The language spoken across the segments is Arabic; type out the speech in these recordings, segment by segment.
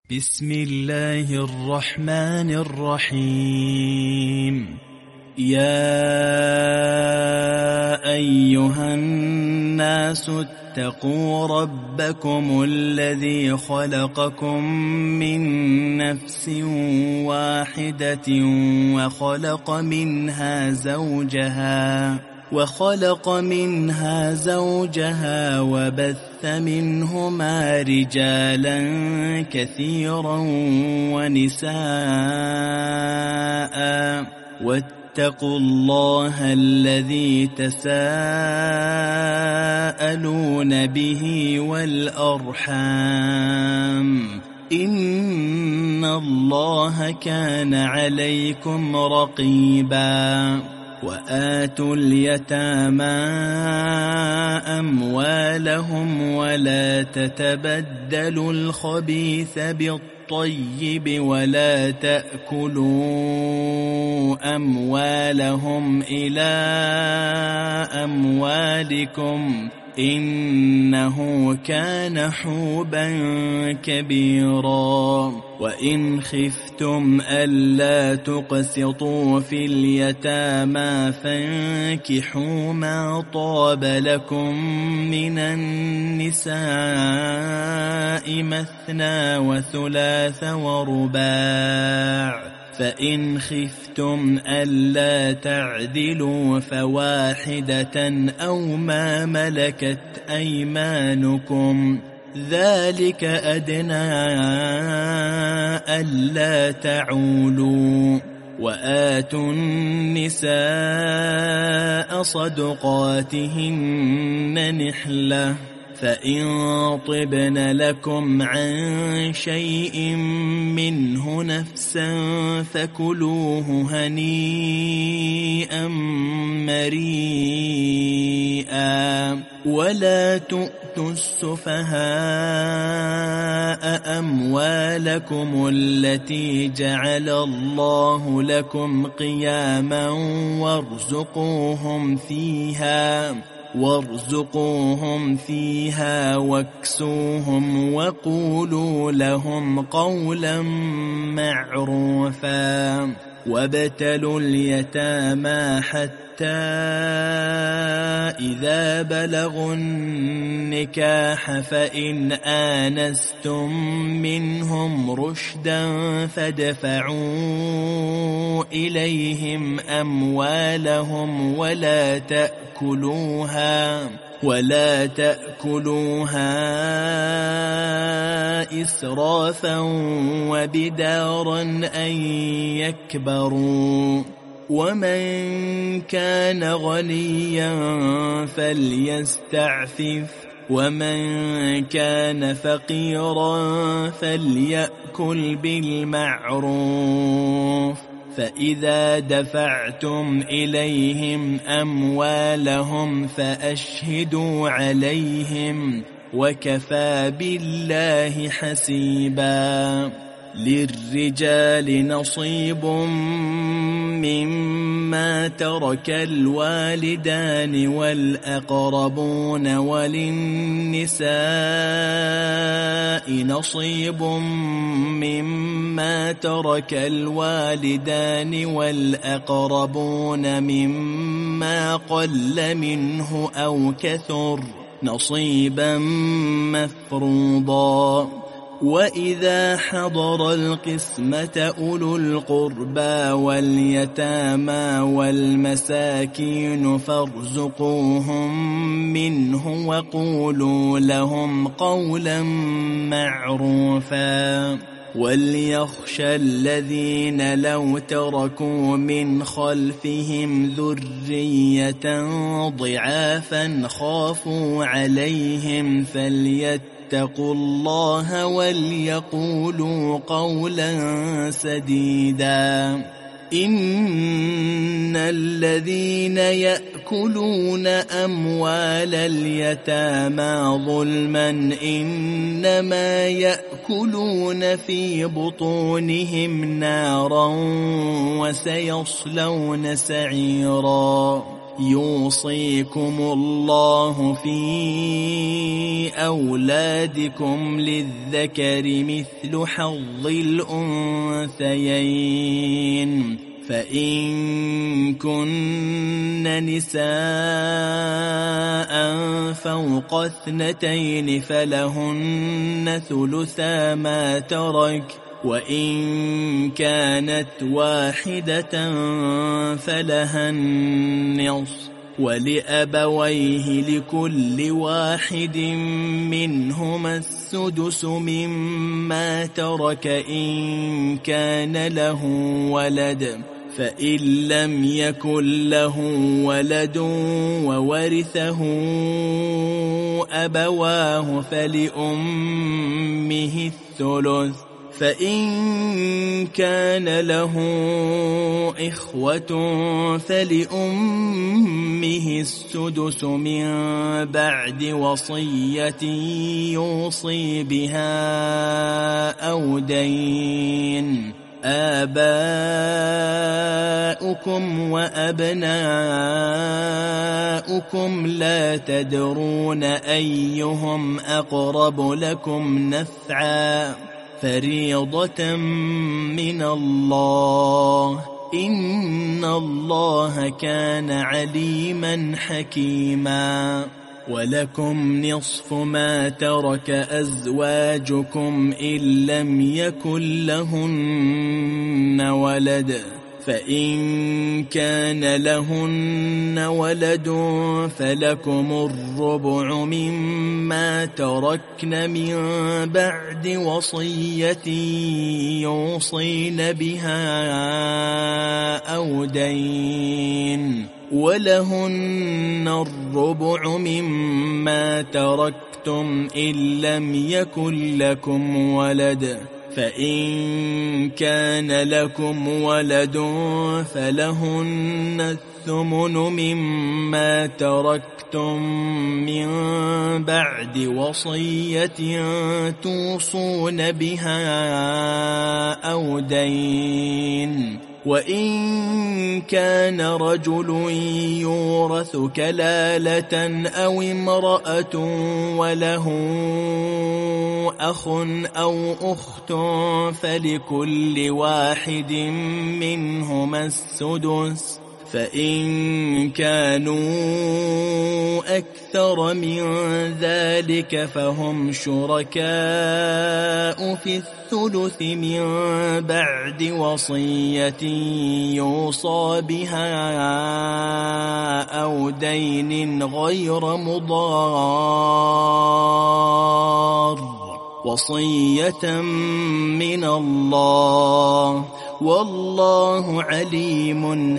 بسم الله الرحمن الرحيم. يا أيها الناس اتقوا ربكم الذي خلقكم من نفس واحدة وخلق منها زوجها وبث منهما رجالا كثيرا ونساء، واتقوا الله الذي تساءلون به والأرحام، إن الله كان عليكم رقيبا. وآتوا اليتامى أموالهم ولا تتبدلوا الخبيث بالطيب ولا تأكلوا أموالهم إلى أموالكم، إنه كان حوبا كبيرا. وإن خفتم ألا تقسطوا في اليتامى فانكحوا ما طاب لكم من النساء مثنى وثلاث ورباع، فإن خفتم ألا تعدلوا فواحدة أو ما ملكت أيمانكم، ذلك أدنى ألا تعولوا. وآتوا النساء صدقاتهن نحلة، فإن طبن لكم عن شيء منه نفسا فكلوه هنيئا مريئا. ولا تؤتوا السفهاء أموالكم التي جعل الله لكم قياما وارزقوهم فيها واكسوهم وقولوا لهم قولا معروفا. وابتلوا اليتامى حتى إذا بلغوا النكاح فإن آنستم منهم رشدا فادفعوا إليهم أموالهم ولا تأكلوها إسرافا وبدارا أن يكبروا. ومن كان غنيا فليستعفف، ومن كان فقيرا فليأكل بالمعروف. فإذا دفعتم إليهم أموالهم فأشهدوا عليهم، وكفى بالله حسيبا. للرجال نصيب مما ترك الوالدان والأقربون، وللنساء نصيب مما ترك الوالدان والأقربون مما قل منه أو كثر، نصيبا مفروضا. وإذا حضر القسمة أولو القربى واليتامى والمساكين فارزقوهم منه وقولوا لهم قولا معروفا. وليخشى الذين لو تركوا من خلفهم ذرية ضعافا خافوا عليهم فليتقوا الله وليقولوا قولا سديدا. إن الذين يأكلون أموال اليتامى ظلما إنما يأكلون في بطونهم نارا وسيصلون سعيرا. يوصيكم الله في أولادكم للذكر مثل حظ الأنثيين فإن كن نساء فوق 2 فلهن ثلثا ما ترك وإن كانت واحدة فلها النصف ولأبويه لكل واحد منهما السدس مما ترك إن كان له ولد فإن لم يكن له ولد وورثه أبواه فلأمه الثلث فإن كان له إخوة فلأمه السدس من بعد وصية يوصي بها أو دين آباؤكم وأبناؤكم لا تدرون أيهم أقرب لكم نفعا فريضة من الله إن الله كان عليما حكيما ولكم نصف ما ترك أزواجكم إن لم يكن لهن ولد فإن كان لهن ولد فلكم الربع مما تركن من بعد وصية يوصين بها أو دين ولهن الربع مما تركتم إن لم يكن لكم ولد فإن كان لكم ولد فلهن الثمن مما تركتم من بعد وصية توصون بها أو دين وإن كان رجل يورث كلالة أو امرأة وله أخ أو أخت فلكل واحد منهما السدس فإن كانوا أكثر من ذلك فهم شركاء في الثلث من بعد وصية يوصى بها أو دين غير مضار وصية من الله والله عليم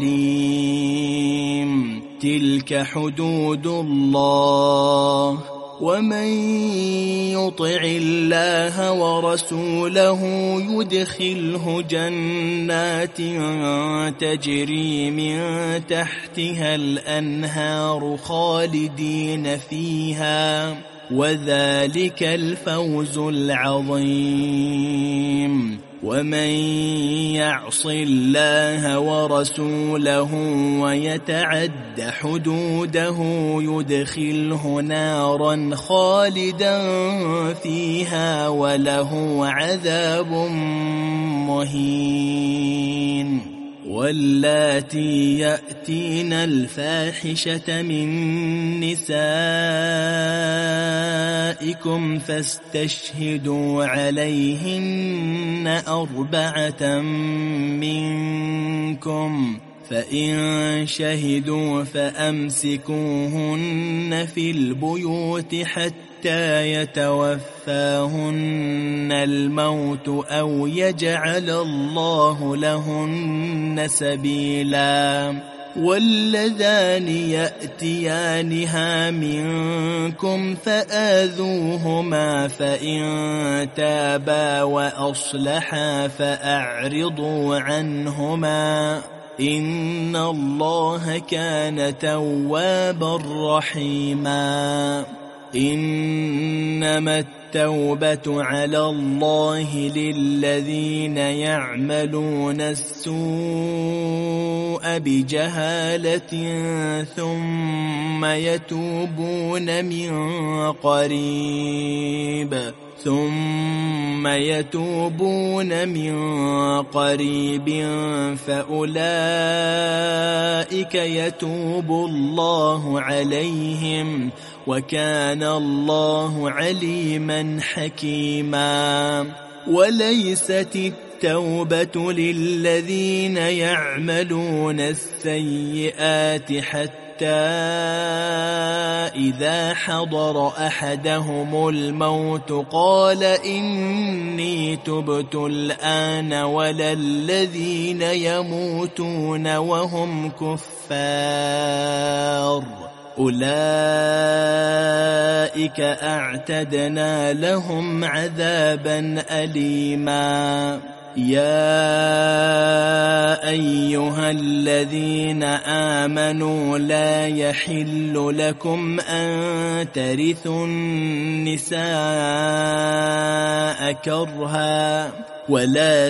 حليم تلك حدود الله ومن يطع الله ورسوله يدخله جنات تجري من تحتها الأنهار خالدين فيها وذلك الفوز العظيم ومن يعص الله ورسوله ويتعد حدوده يدخله نارا خالدا فيها وله عذاب مهين واللاتي يأتين الفاحشة من نسائكم فاستشهدوا عليهن 4 منكم فإن شهدوا فأمسكوهن في البيوت حتى يتوفاهن الموت أو يجعل الله لهن سبيلا واللذان يأتيانها منكم فآذوهما فإن تابا وأصلحا فأعرضوا عنهما إن الله كان توابا رحيما إنما التوبة على الله للذين يعملون السوء بجهالة ثم يتوبون من قريب فأولئك يتوب الله عليهم وكان الله عليما حكيما. وليست التوبة للذين يعملون السيئات حتى إذا حضر أحدهم الموت قال إني تبت الآن ولا الذين يموتون وهم كفار أولئك أعتدنا لهم عذابا أليما. يا أيها الذين آمنوا لا يحل لكم أن ترثوا النساء كرها ولا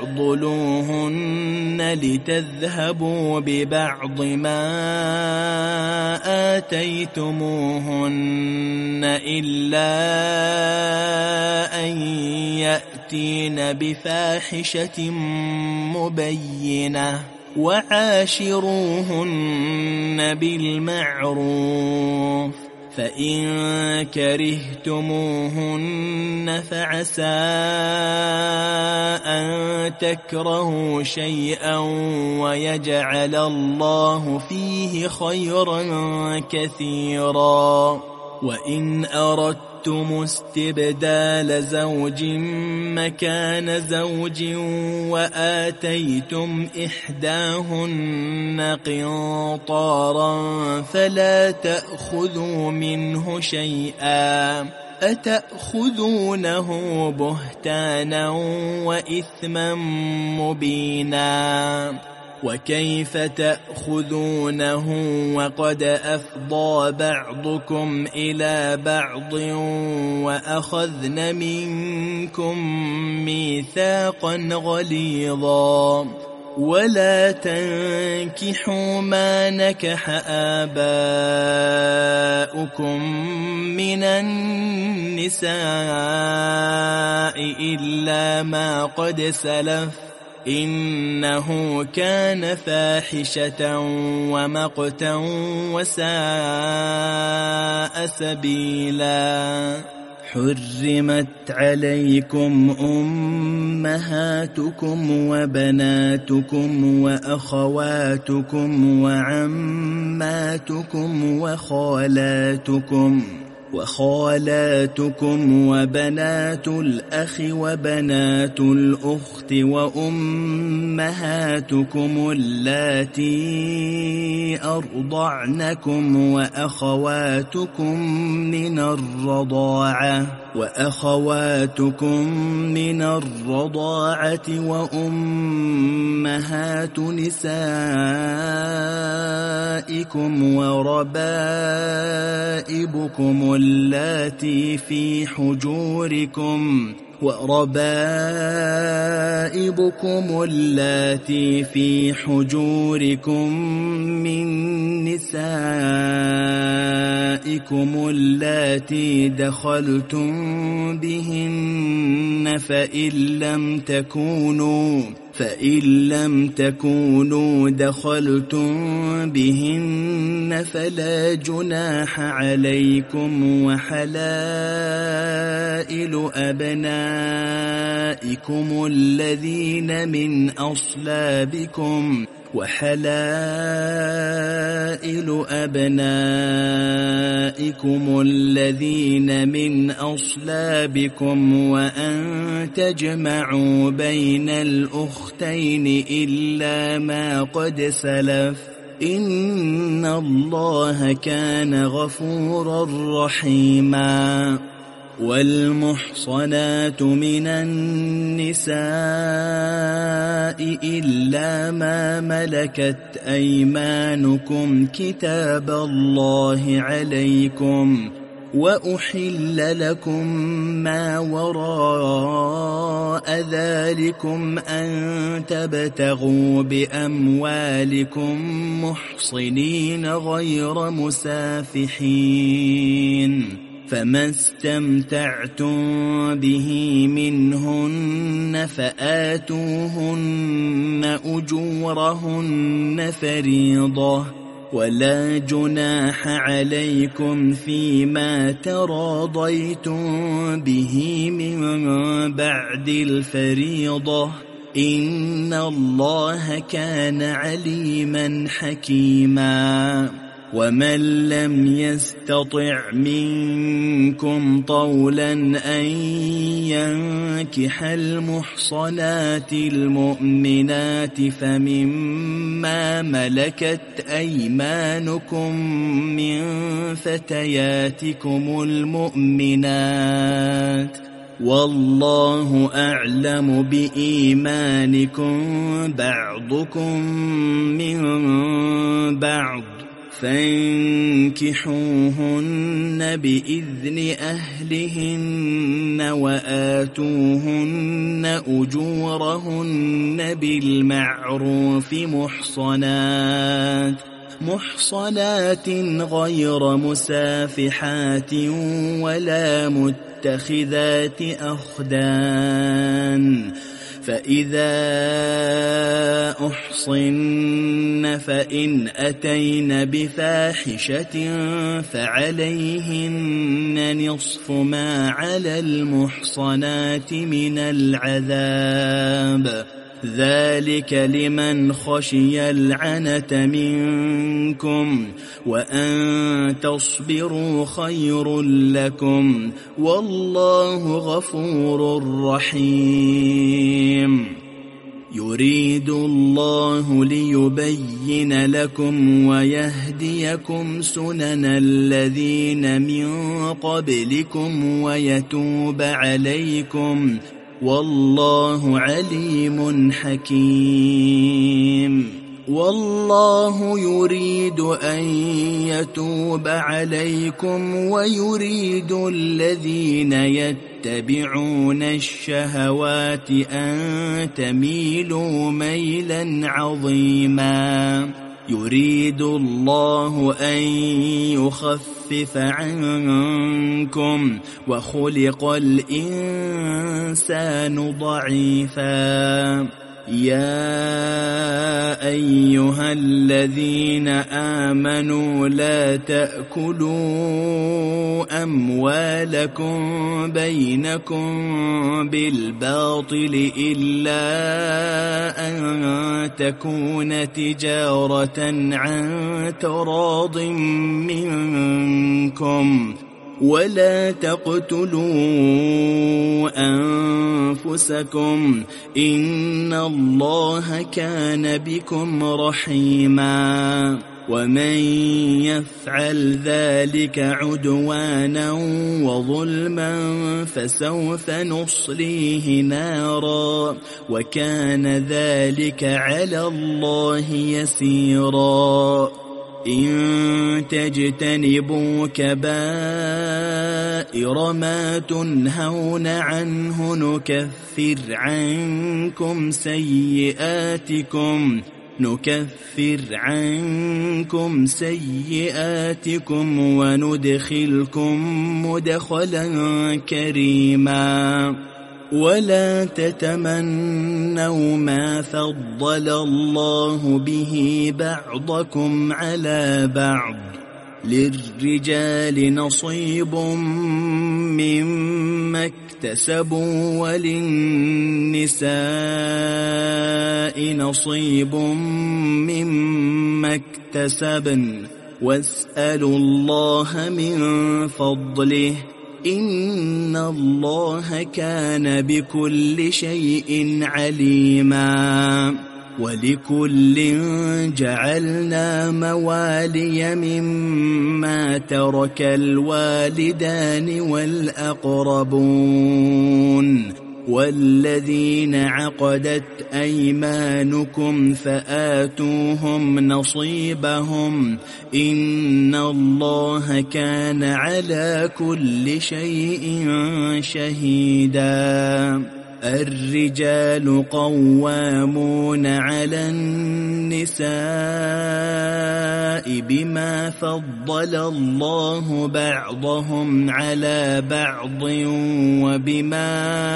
تعضلوهن لتذهبوا ببعض ما آتيتموهن إلا أن يأتين بفاحشة مبينة وعاشروهن بالمعروف فإن كرهتموهن فعسى أن تكرهوا شيئا ويجعل الله فيه خيرا كثيرا. وإن أردتم استبدال زوج مكان زوج وآتيتم إحداهن قنطارا فلا تأخذوا منه شيئا أتأخذونه بهتانا وإثما مبينا. وكيف تأخذونه وقد أفضى بعضكم إلى بعض وأخذن منكم ميثاقا غليظا. ولا تنكحوا ما نكح آباؤكم من النساء إلا ما قد سلف إنه كان فاحشة ومقتا وساء سبيلا. حرمت عليكم أمهاتكم وبناتكم وأخواتكم وعماتكم وخالاتكم وبنات الأخ وبنات الأخت وأمهاتكم اللاتي أرضعنكم وأخواتكم من الرضاعة وأمهات نسائكم وربائبكم اللاتي في حجوركم من نسائكم اللاتي دخلتم بهن فإن لم تكونوا دخلتم بهن فلا جناح عليكم وحلائل أبنائكم الذين من أصلابكم وأن تجمعوا بين الأختين إلا ما قد سلف إن الله كان غفورا رحيما. والمحصنات من النساء إلا ما ملكت أيمانكم كتاب الله عليكم وأحل لكم ما وراء ذلكم أن تبتغوا بأموالكم محصنين غير مسافحين، فما استمتعتم به منهن فآتوهن أجورهن فريضة، ولا جناح عليكم فيما تراضيتم به من بعد الفريضة، إن الله كان عليما حكيما. ومن لم يستطع منكم طولا أن ينكح المحصنات المؤمنات فمما ملكت أيمانكم من فتياتكم المؤمنات، والله أعلم بإيمانكم بعضكم من بعض، فانكحوهن بإذن أهلهن وآتوهن أجورهن بالمعروف محصنات غير مسافحات ولا متخذات أخدان، فإذا أحصن فإن أتين بفاحشة فعليهن نصف ما على المحصنات من العذاب، ذلك لمن خشي العنة منكم، وأن تصبروا خير لكم، والله غفور رحيم. يريد الله ليبين لكم ويهديكم سنن الذين من قبلكم ويتوب عليكم، والله عليم حكيم. والله يريد أن يتوب عليكم ويريد الذين يتبعون الشهوات أن تميلوا ميلا عظيما. يريد الله أن يخفف عنكم وخلق الإنسان ضعيفا. يا أيها الذين آمنوا لا تأكلوا أموالكم بينكم بالباطل إلا أن تكون تجارة عن تراض منكم، ولا تقتلوا أنفسكم إن الله كان بكم رحيما. ومن يفعل ذلك عدوانا وظلما فسوف نصليه نارا، وكان ذلك على الله يسيرا. إن تجتنبوا كبائر ما تنهون عنه نكفر عنكم سيئاتكم وندخلكم مدخلا كريما. ولا تتمنوا ما فضل الله به بعضكم على بعض، للرجال نصيب مما اكتسبوا وللنساء نصيب مما اكتسبن، واسألوا الله من فضله إن الله كان بكل شيء عليما. ولكل جعلنا موالي مما ترك الوالدان والأقربون، والذين عقدت أيمانكم فآتوهم نصيبهم إن الله كان على كل شيء شهيدا الرجال قوامون على النساء بما فضل الله بعضهم على بعض وبما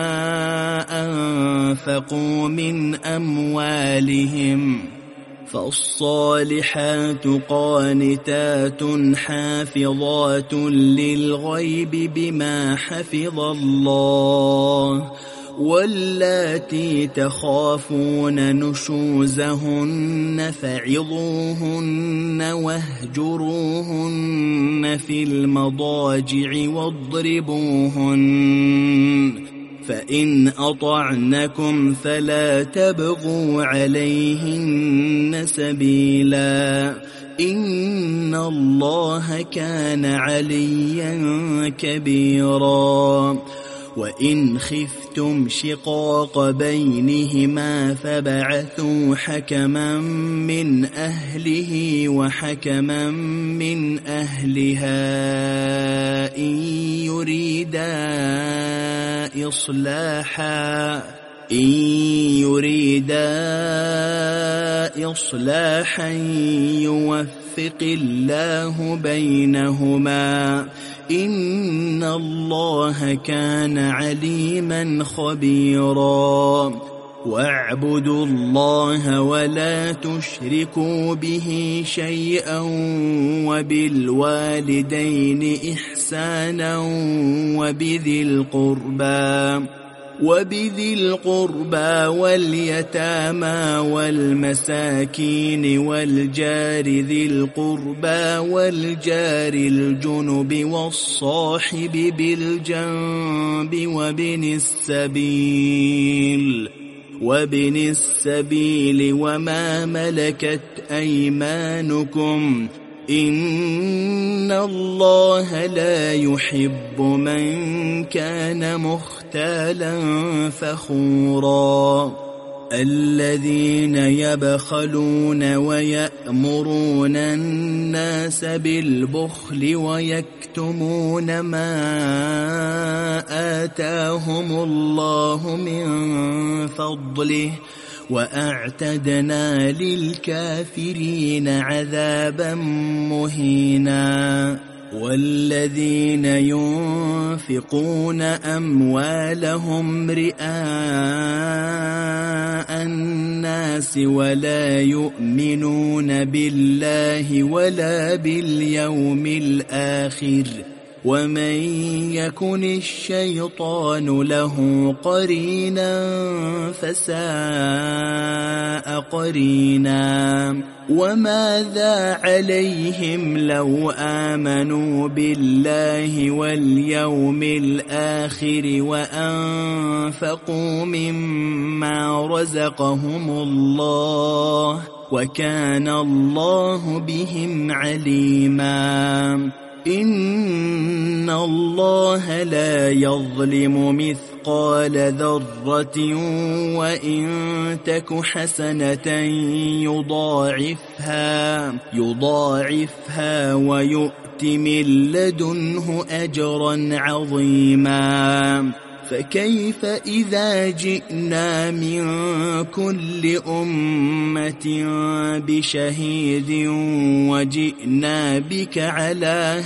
أنفقوا من أموالهم فالصالحات قانتات حافظات للغيب بما حفظ الله واللاتي تخافون نشوزهن فعظوهن واهجروهن في المضاجع واضربوهن فإن أطعنكم فلا تبغوا عليهن سبيلا إن الله كان عليا كبيرا وإن خفتم شقاق بينهما فبعثوا حكما من أهله وحكما من أهلها إن يريدا إصلاحا يوفق الله بينهما إن الله كان عليما خبيرا واعبدوا الله ولا تشركوا به شيئا وبالوالدين إحسانا وبذي القربى واليتامى والمساكين والجار ذي القربى والجار الجنب والصاحب بالجنب وابن السبيل وما ملكت أيمانكم إن الله لا يحب من كان مختالا فخورا الذين يبخلون ويأمرون الناس بالبخل ويكتمون ما آتاهم الله من فضله وأعتدنا للكافرين عذابا مهينا والذين ينفقون أموالهم رئاء الناس ولا يؤمنون بالله ولا باليوم الآخر ومن يكن الشيطان له قرينا فساء قرينا وماذا عليهم لو آمنوا بالله واليوم الآخر وأنفقوا مما رزقهم الله وكان الله بهم عليما إن الله لا يظلم مثقال ذرة وإن تك حسنة يضاعفها ويؤت من لدنه أجرا عظيما فكيف إذا جئنا من كل أمة بشهيد وجئنا بك على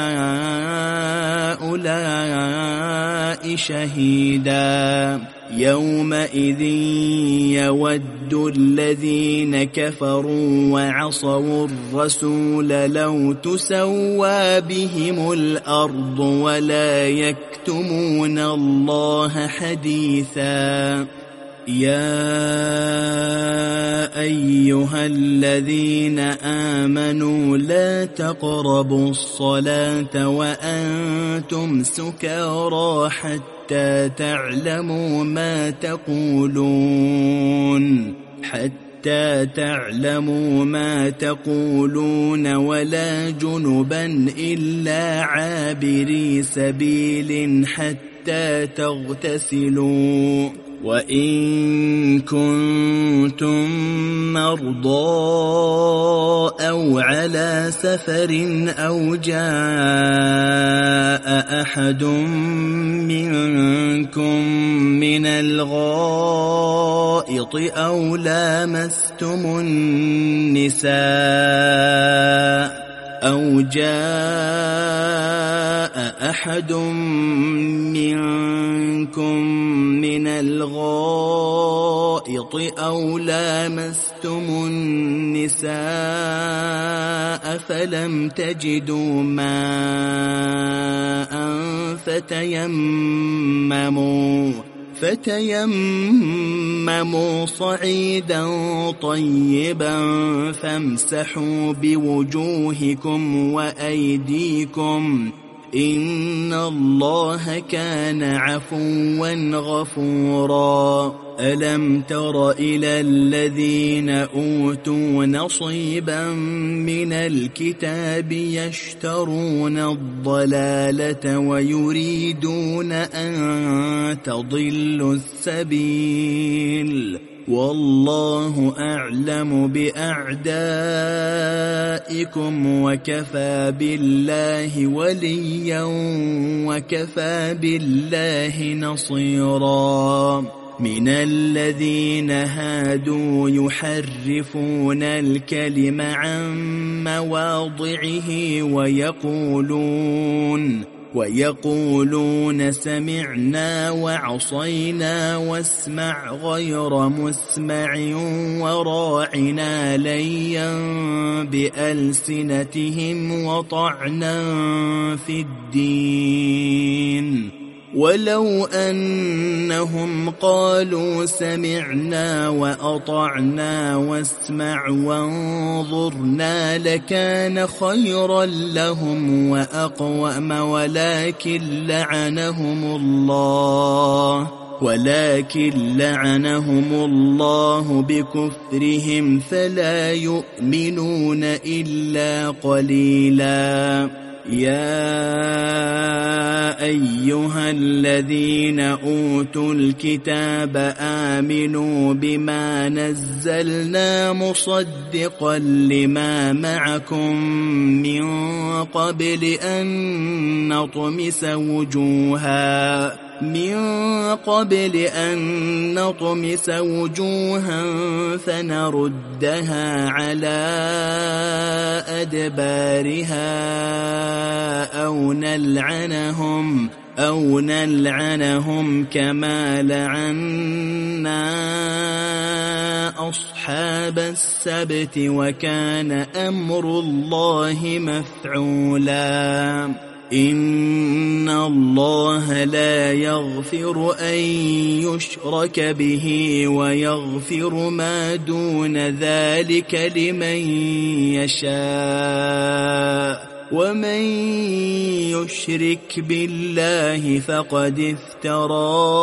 هؤلاء شهيدا يومئذ يود الذين كفروا وعصوا الرسول لو تسوى بهم الأرض ولا يكتمون الله حديثا يا أيها الذين آمنوا لا تقربوا الصلاة وأنتم سكارى حتى تعلموا ما تقولون ولا جنبا إلا عابري سبيل حتى حتى تغتسلوا، وإن كنتم مرضى أو على سفر أو جاء أحد منكم من الغائط أو لامستم النساء أو جاء أحد منكم من الغائط أو لامستم النساء فلم تجدوا ماء فتيمموا صعيدا طيبا فامسحوا بوجوهكم وأيديكم إن الله كان عفوا غفورا. ألم تر إلى الذين أوتوا نصيبا من الكتاب يشترون الضلالة ويريدون أن تضلوا السبيل والله أعلم بأعدائكم وكفى بالله وليا وكفى بالله نصيرا. من الذين هادوا يحرفون الكلم عن مواضعه ويقولون سمعنا وعصينا واسمع غير مسمع وراعنا ليا بألسنتهم وطعنا في الدين ولو أنهم قالوا سمعنا وأطعنا واسمع وانظرنا لكان خيرا لهم وأقوم ولكن لعنهم الله بكفرهم فلا يؤمنون إلا قليلا. يا أيها الذين أوتوا الكتاب آمنوا بما نزلنا مصدقا لما معكم من قبل أن نطمس وجوها فنردها على أدبارها أو نلعنهم كما لعنا أصحاب السبت وكان أمر الله مفعولا. إن الله لا يغفر أن يشرك به ويغفر ما دون ذلك لمن يشاء ومن يشرك بالله فقد افترى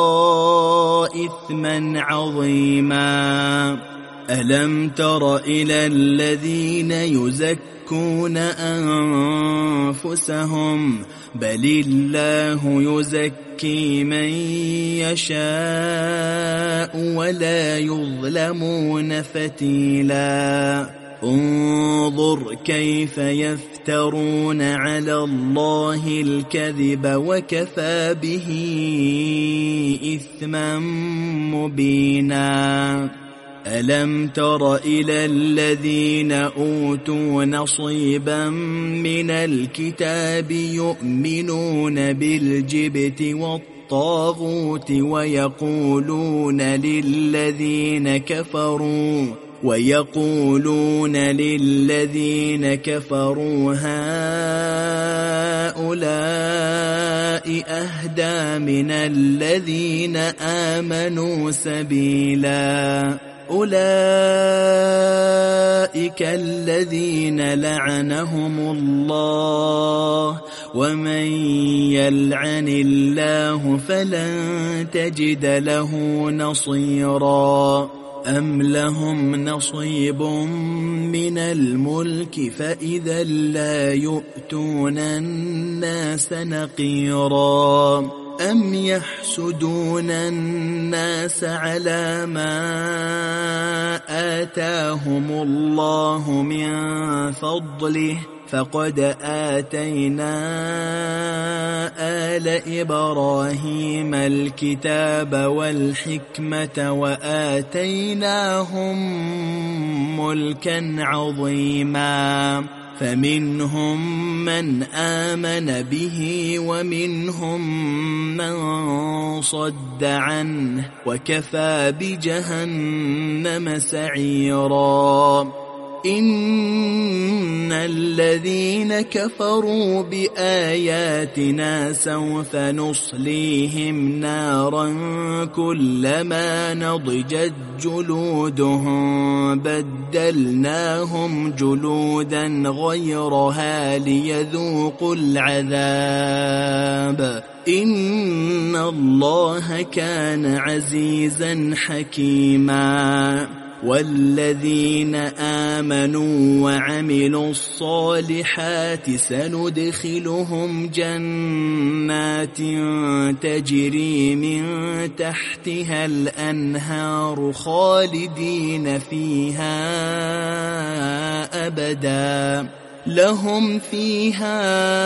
إثما عظيما. ألم تر إلى الذين يزكون أنفسهم بل الله يزكي من يشاء ولا يظلمون فتيلا. انظر كيف يفترون على الله الكذب وكفى به إثما مبينا. ألم تر إلى الذين أوتوا نصيبا من الكتاب يؤمنون بالجبت والطاغوت ويقولون للذين كفروا هؤلاء أهدى من الذين آمنوا سبيلا. أولئك الذين لعنهم الله ومن يلعن الله فلن تجد له نصيرا. أم لهم نصيب من الملك فإذا لا يؤتون الناس نقيرا. أم يحسدون الناس على ما آتاهم الله من فضله فقد آتينا آل إبراهيم الكتاب والحكمة وآتيناهم ملكا عظيما فمنهم من آمن به ومنهم من صد عنه وكفى بجهنم سعيرا إن الذين كفروا بآياتنا سوف نصليهم نارا كلما نضجت جلودهم بدلناهم جلودا غيرها ليذوقوا العذاب إن الله كان عزيزا حكيما والذين آمنوا وعملوا الصالحات سندخلهم جنات تجري من تحتها الأنهار خالدين فيها أبدا لهم فيها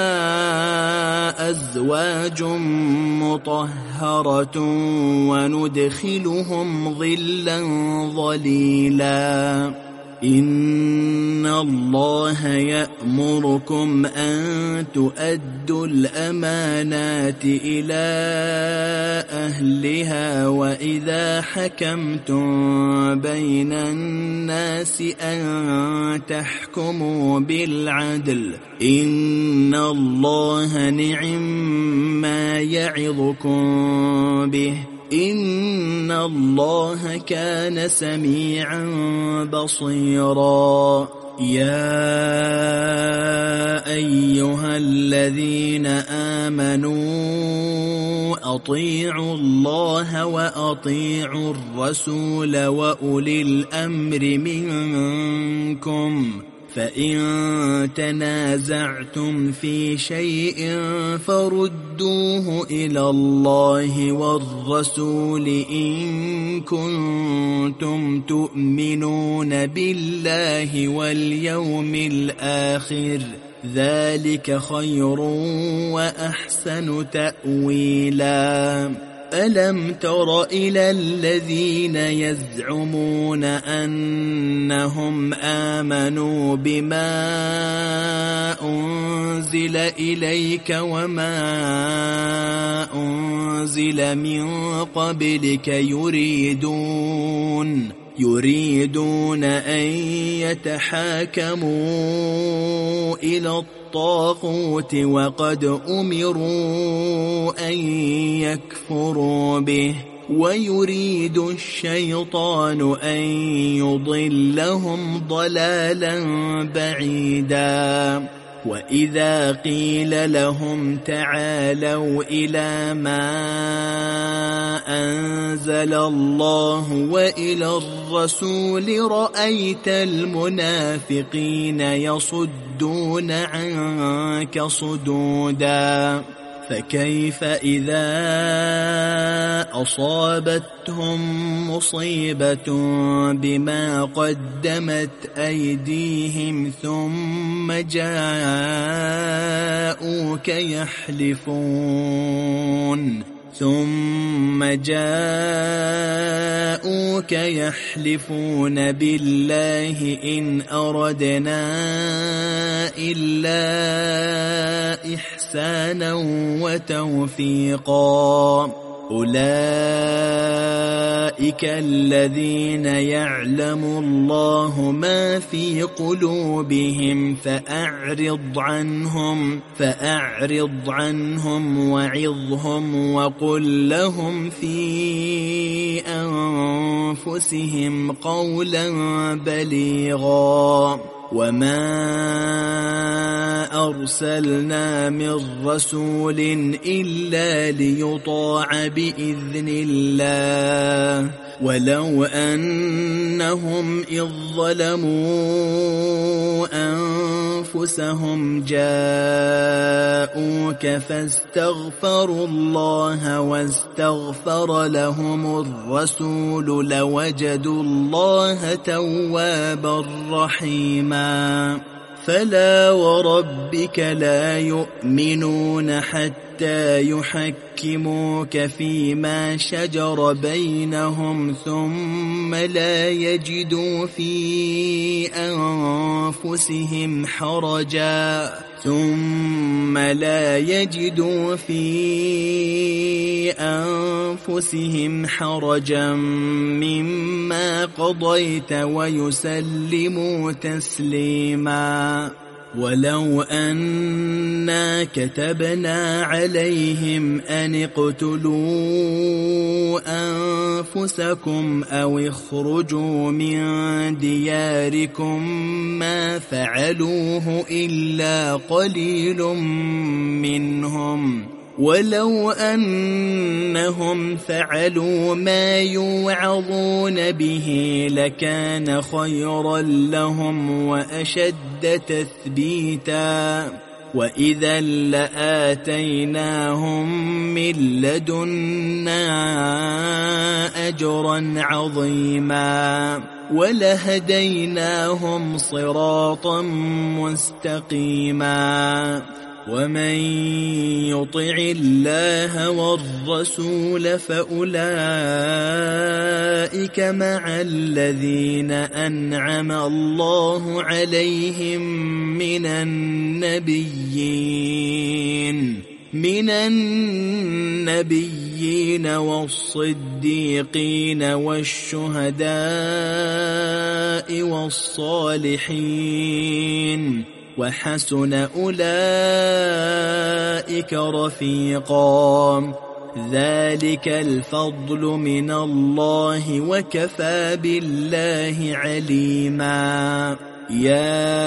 أزواج مطهرة وندخلهم ظلا ظليلا إن الله يأمركم أن تؤدوا الأمانات إلى أهلها وإذا حكمتم بين الناس أن تحكموا بالعدل إن الله نعم يعظكم به إن الله كان سميعا بصيرا يا أيها الذين آمنوا أطيعوا الله وأطيعوا الرسول وأولي الأمر منكم فإن تنازعتم في شيء فردوه إلى الله والرسول إن كنتم تؤمنون بالله واليوم الآخر ذلك خير وأحسن تأويلا ألم تر إلى الذين يزعمون أنهم آمنوا بما أنزل إليك وما أنزل من قبلك يريدون أن يتحاكموا إلى الطاغوت وقد أمروا أن يكفروا به ويريد الشيطان أن يضلهم ضلالا بعيدا وإذا قيل لهم تعالوا إلى ما أنزل الله وإلى الرسول رأيت المنافقين يصدون عنك صدودا فكيف إذا أصابتهم مصيبة بما قدمت أيديهم ثم جاءوك يحلفون بالله إن أردنا إلا إحسانا وتوفيقا أولئك الذين يعلم الله ما في قلوبهم فأعرض عنهم وعظهم وقل لهم في أنفسهم قولا بليغا وما أرسلنا من رسول إلا ليطاع بإذن الله ولو أنهم إذ ظلموا أنفسهم جاءوك فاستغفروا الله واستغفر لهم الرسول لوجدوا الله توابا رحيما فلا وربك لا يؤمنون حتى يحكموك فيما شجر بينهم ثم لا يجدوا في أنفسهم حرجا مما قضيت ويسلموا تسليما ولو أنا كتبنا عليهم أن اقتلوا أنفسكم أو اخرجوا من دياركم ما فعلوه إلا قليل منهم ولو أنهم فعلوا ما يوعظون به لكان خيرا لهم وأشد تثبيتا وإذا لآتيناهم من لدنا أجرا عظيما ولهديناهم صراطا مستقيما ومن يطع الله والرسول فأولئك مع الذين أنعم الله عليهم من النبيين والصديقين والشهداء والصالحين وحسن أولئك رفيقا ذلك الفضل من الله وكفى بالله عليما يا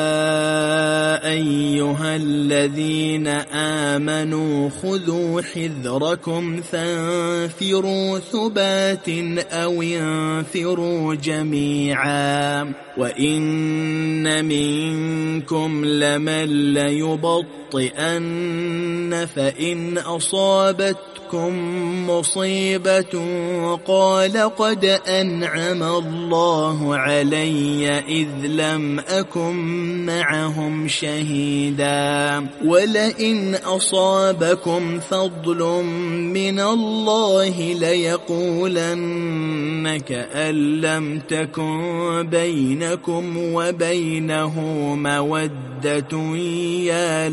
أيها الذين آمنوا خذوا حذركم فانفروا ثبات أو انفروا جميعا وإن منكم لمن ليبطئن فإن أصابتكم مصيبة قال قد أنعم الله علي إذ لم أكن معهم شهيدا ولئن أصابكم فضل من الله ليقولن كأن لم تكن بينكم وبينه مودة يا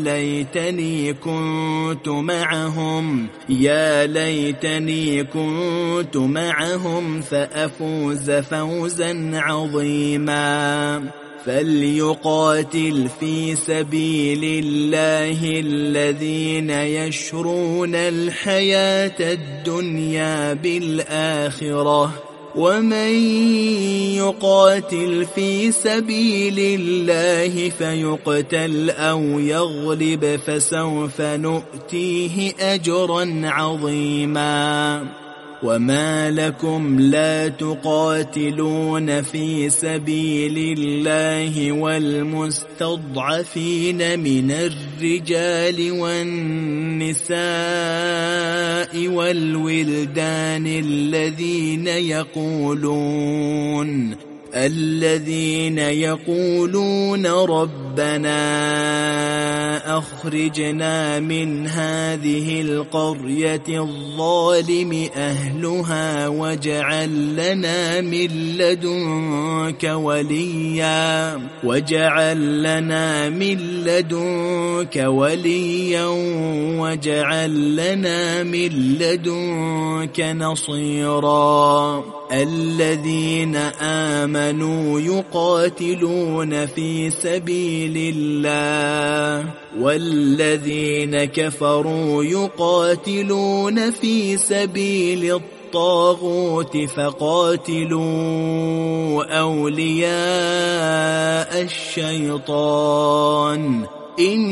ليتني كنت معهم فأفوز فوزا عظيما فليقاتل في سبيل الله الذين يشرون الحياة الدنيا بالآخرة ومن يقاتل في سبيل الله فيقتل أو يغلب فسوف نؤتيه أجرا عظيما وما لكم لا تقاتلون في سبيل الله والمستضعفين من الرجال والنساء والولدان الذين يقولون ربنا أخرجنا من هذه القرية الظالم أهلها واجعل لنا من لدنك وليا واجعل لنا من لدنك نصيرا الذين آمنوا يقاتلون في سبيل الله والذين كفروا يقاتلون في سبيل الطاغوت فقاتلوا أولياء الشيطان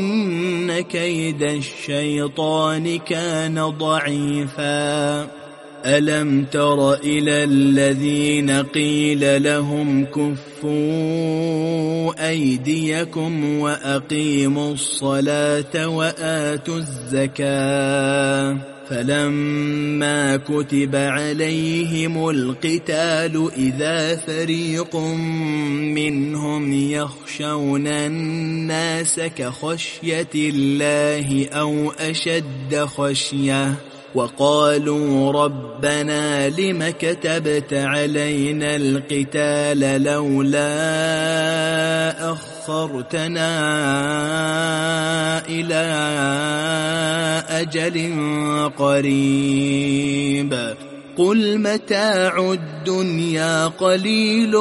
إن كيد الشيطان كان ضعيفا ألم تر إلى الذين قيل لهم كفوا أيديكم وأقيموا الصلاة وآتوا الزكاة فلما كتب عليهم القتال إذا فريق منهم يخشون الناس كخشية الله أو أشد خشية وقالوا ربنا لم كتبت علينا القتال لولا أخرتنا إلى أجل قريب قل متاع الدنيا قليل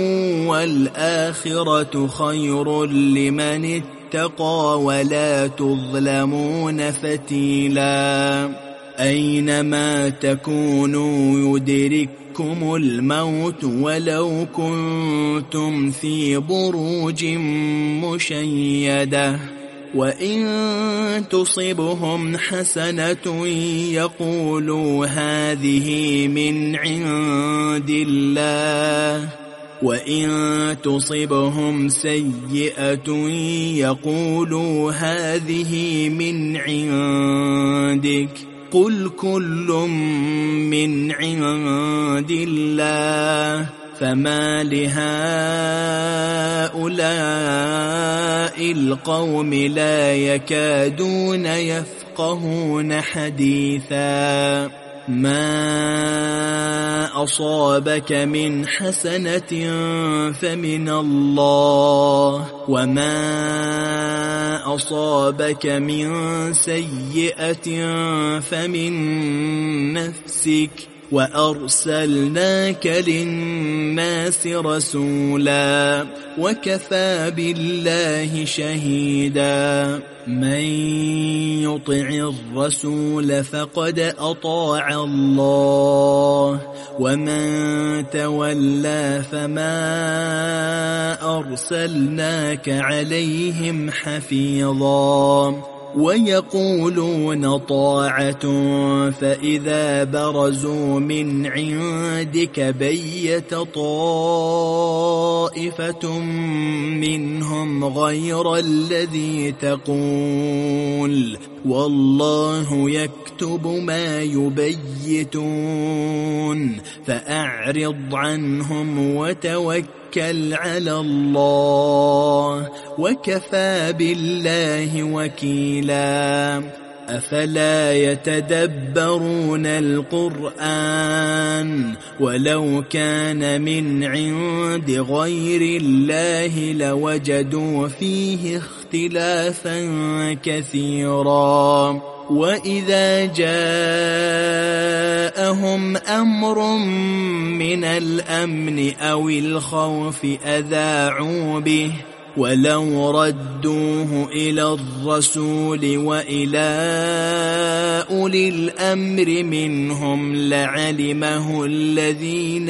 والآخرة خير لمن اتقى ولا تظلمون فتيلا أينما تكونوا يدرككم الموت ولو كنتم في بروج مشيدة وإن تصبهم حسنة يقولوا هذه من عند الله وإن تصبهم سيئة يقولوا هذه من عندك قل كل من عند الله فما لهؤلاء القوم لا يكادون يفقهون حديثا ما أصابك من حسنة فمن الله وما أصابك من سيئة فمن نفسك وأرسلناك للناس رسولا وكفى بالله شهيدا من يطع الرسول فقد أطاع الله ومن تولى فما أرسلناك عليهم حفيظا ويقولون طاعة فإذا برزوا من عندك بيت طائفة منهم غير الذي تقول والله يكتب ما يبيتون فأعرض عنهم وتوكل على الله وكفى بالله وكيلا أفلا يتدبرون القرآن ولو كان من عند غير الله لوجدوا فيه اختلافا كثيرا وإذا جاءهم أمر من الأمن أو الخوف أذاعوا به ولو ردوه إلى الرسول وإلى أولي الأمر منهم لعلمه الذين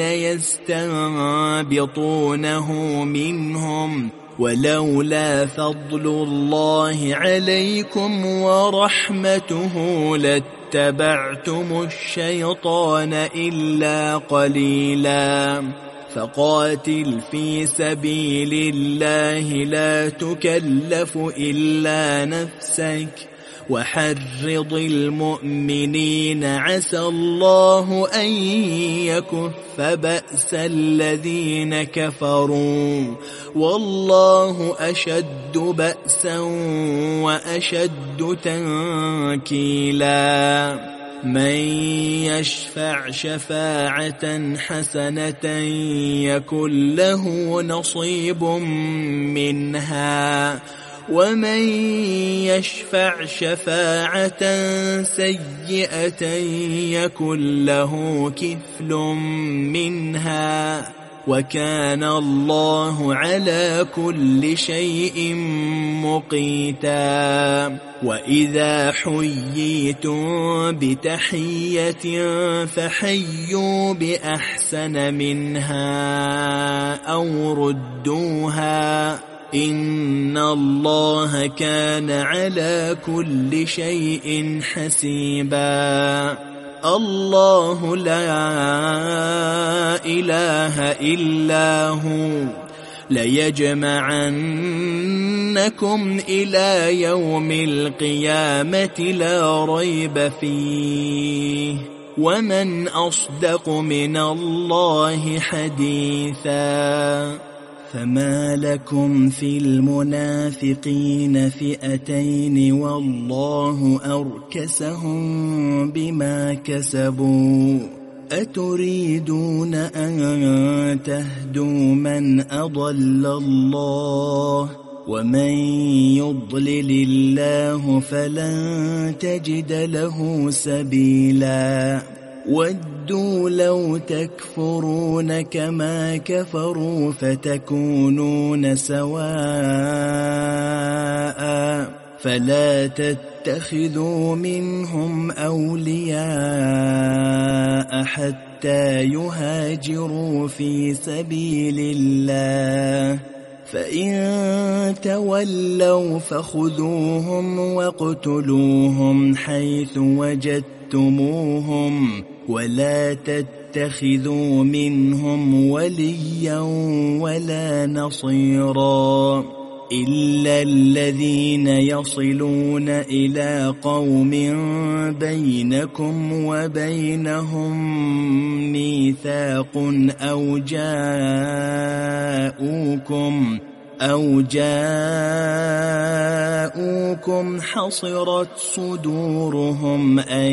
يستنبطونه منهم ولولا فضل الله عليكم ورحمته لاتبعتم الشيطان إلا قليلا فقاتل في سبيل الله لا تكلف إلا نفسك وحرض المؤمنين عسى الله أن يكف بأس الذين كفروا والله أشد بأسا وأشد تنكيلا من يشفع شفاعة حسنة يكن له نصيب منها ومن يشفع شفاعة سيئة يكن له كفل منها وكان الله على كل شيء مقيتا وإذا حييتم بتحية فحيوا بأحسن منها أو ردوها إن الله كان على كل شيء حسيبا الله لا إله إلا هو ليجمعنكم إلى يوم القيامة لا ريب فيه ومن أصدق من الله حديثا. فما لكم في المنافقين فئتين والله أركسهم بما كسبوا أتريدون أن تهدوا من أضل الله ومن يضلل الله فلن تجد له سبيلا ودوا لو تكفرون كما كفروا فتكونون سواء فلا تتخذوا منهم أولياء حتى يهاجروا في سبيل الله فإن تولوا فخذوهم واقتلوهم حيث وجدتموهم ولا تتخذوا منهم وليا ولا نصيرا إلا الذين يصلون إلى قوم بينكم وبينهم ميثاق أو جاءوكم حصرت صدورهم أن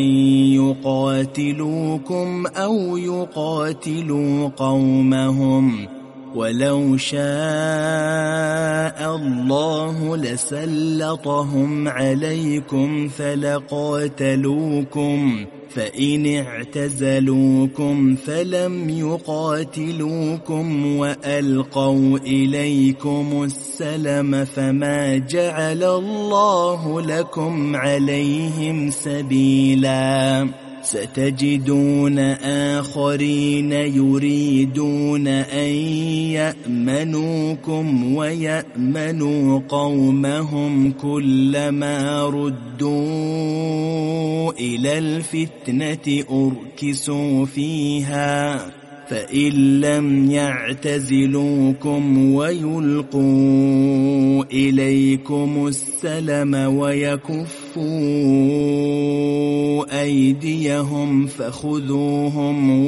يقاتلوكم أو يقاتلوا قومهم ولو شاء الله لسلطهم عليكم فلقاتلوكم فإن اعتزلوكم فلم يقاتلوكم وألقوا إليكم السلم فما جعل الله لكم عليهم سبيلا ستجدون آخرين يريدون أن يأمنوكم ويأمنوا قومهم كلما ردوا إلى الفتنة أركسوا فيها فإن لم يعتزلوكم ويلقوا إليكم السلم ويكفوا أيديهم فخذوهم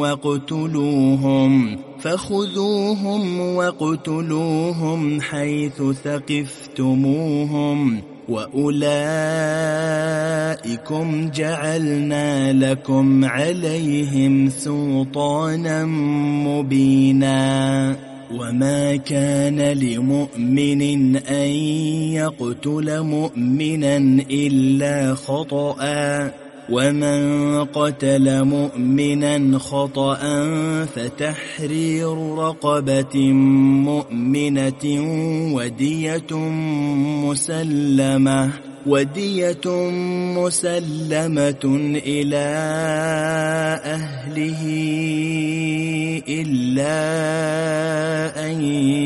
واقتلوهم حيث ثقفتموهم وأولئكم جعلنا لكم عليهم سلطانا مبينا وما كان لمؤمن أن يقتل مؤمنا إلا خطأ ومن قتل مؤمنا خطأ فتحرير رقبة مؤمنة ودية مسلمة إلى أهله إلا أن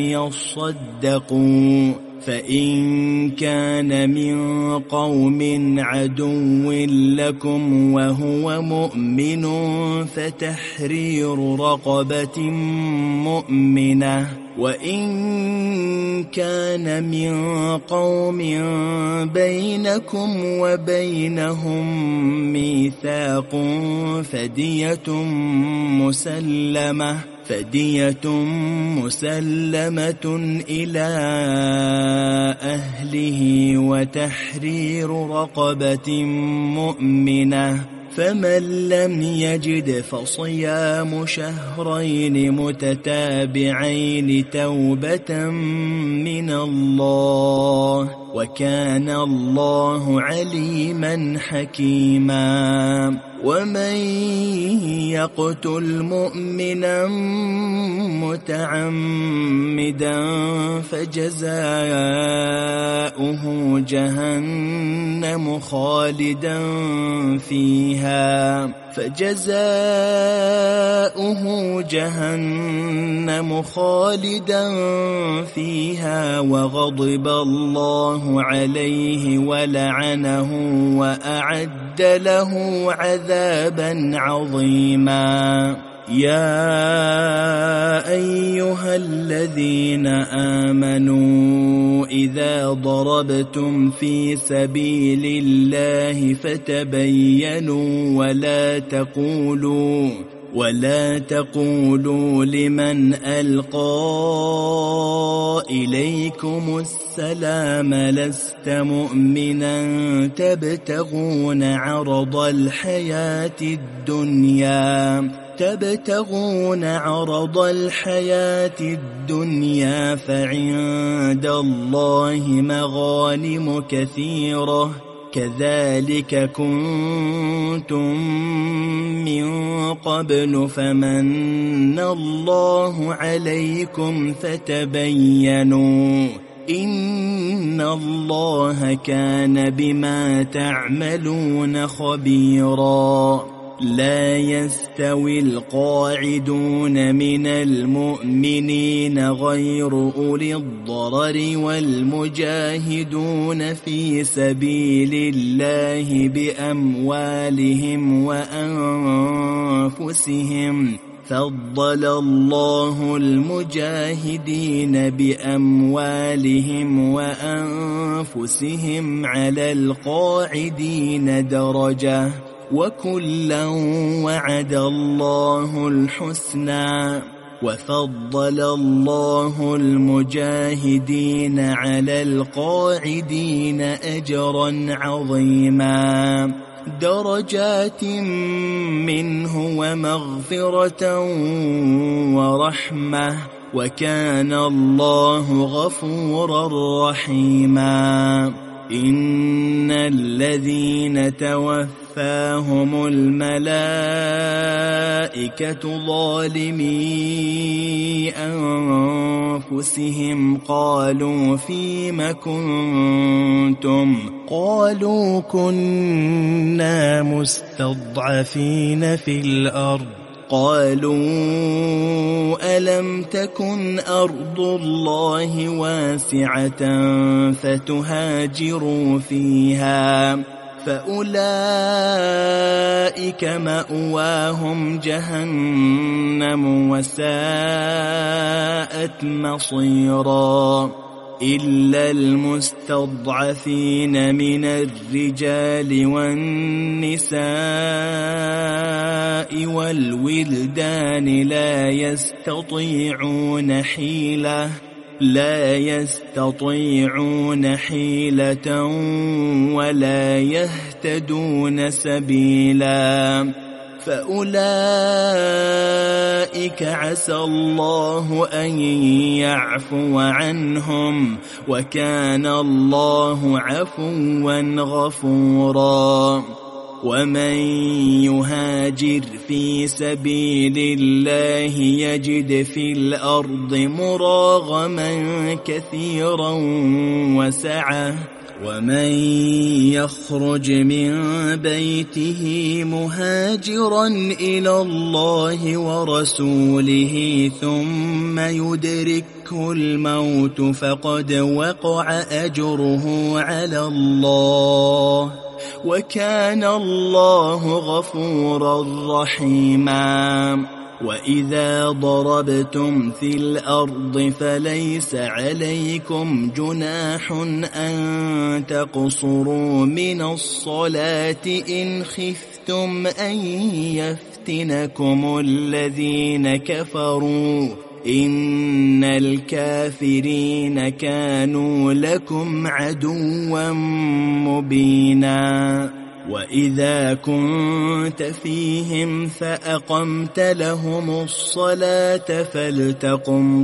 يصدقوا فإن كان من قوم عدو لكم وهو مؤمن فتحرير رقبة مؤمنة وإن كان من قوم بينكم وبينهم ميثاق فدية مسلمة إلى أهله وتحرير رقبة مؤمنة فمن لم يجد فصيام شهرين متتابعين توبة من الله وكان الله عليما حكيما ومن يقتل مؤمنا متعمدا فجزاؤه جهنم خالدا فيها وغضب الله عليه ولعنه وأعد له عذابا عظيما. يا أيها الذين آمنوا إذا ضربتم في سبيل الله فتبينوا ولا تقولوا لمن ألقى إليكم السلام لست مؤمنا تبتغون عرض الحياة الدنيا فعند الله مغانم كثيرة كذلك كنتم من قبل فمن الله عليكم فتبينوا إن الله كان بما تعملون خبيرا. لا يستوي القاعدون من المؤمنين غير أولي الضرر والمجاهدون في سبيل الله بأموالهم وأنفسهم فضل الله المجاهدين بأموالهم وأنفسهم على القاعدين درجة وكلا وعد الله الحسنى وفضل الله المجاهدين على القاعدين أجرا عظيما درجات منه ومغفرة ورحمة وكان الله غفورا رحيما. إن الذين توفاهم الملائكة ظالمي أنفسهم قالوا فيم كنتم قالوا كنا مستضعفين في الأرض قالوا ألم تكن أرض الله واسعة فتهاجروا فيها فأولئك مأواهم جهنم وساءت مصيرا إلا المستضعفين من الرجال والنساء والولدان لا يستطيعون حيلة ولا يهتدون سبيلا فأولئك عسى الله أن يعفو عنهم وكان الله عفوا غفورا. ومن يهاجر في سبيل الله يجد في الأرض مراغما كثيرا وسعة ومن يخرج من بيته مهاجرا إلى الله ورسوله ثم يدركه الموت فقد وقع أجره على الله وكان الله غفورا رحيما. وإذا ضربتم في الأرض فليس عليكم جناح أن تقصروا من الصلاة إن خفتم أن يفتنكم الذين كفروا إن الكافرين كانوا لكم عدوا مبينا. وإذا كنت فيهم فأقمت لهم الصلاة فلتقم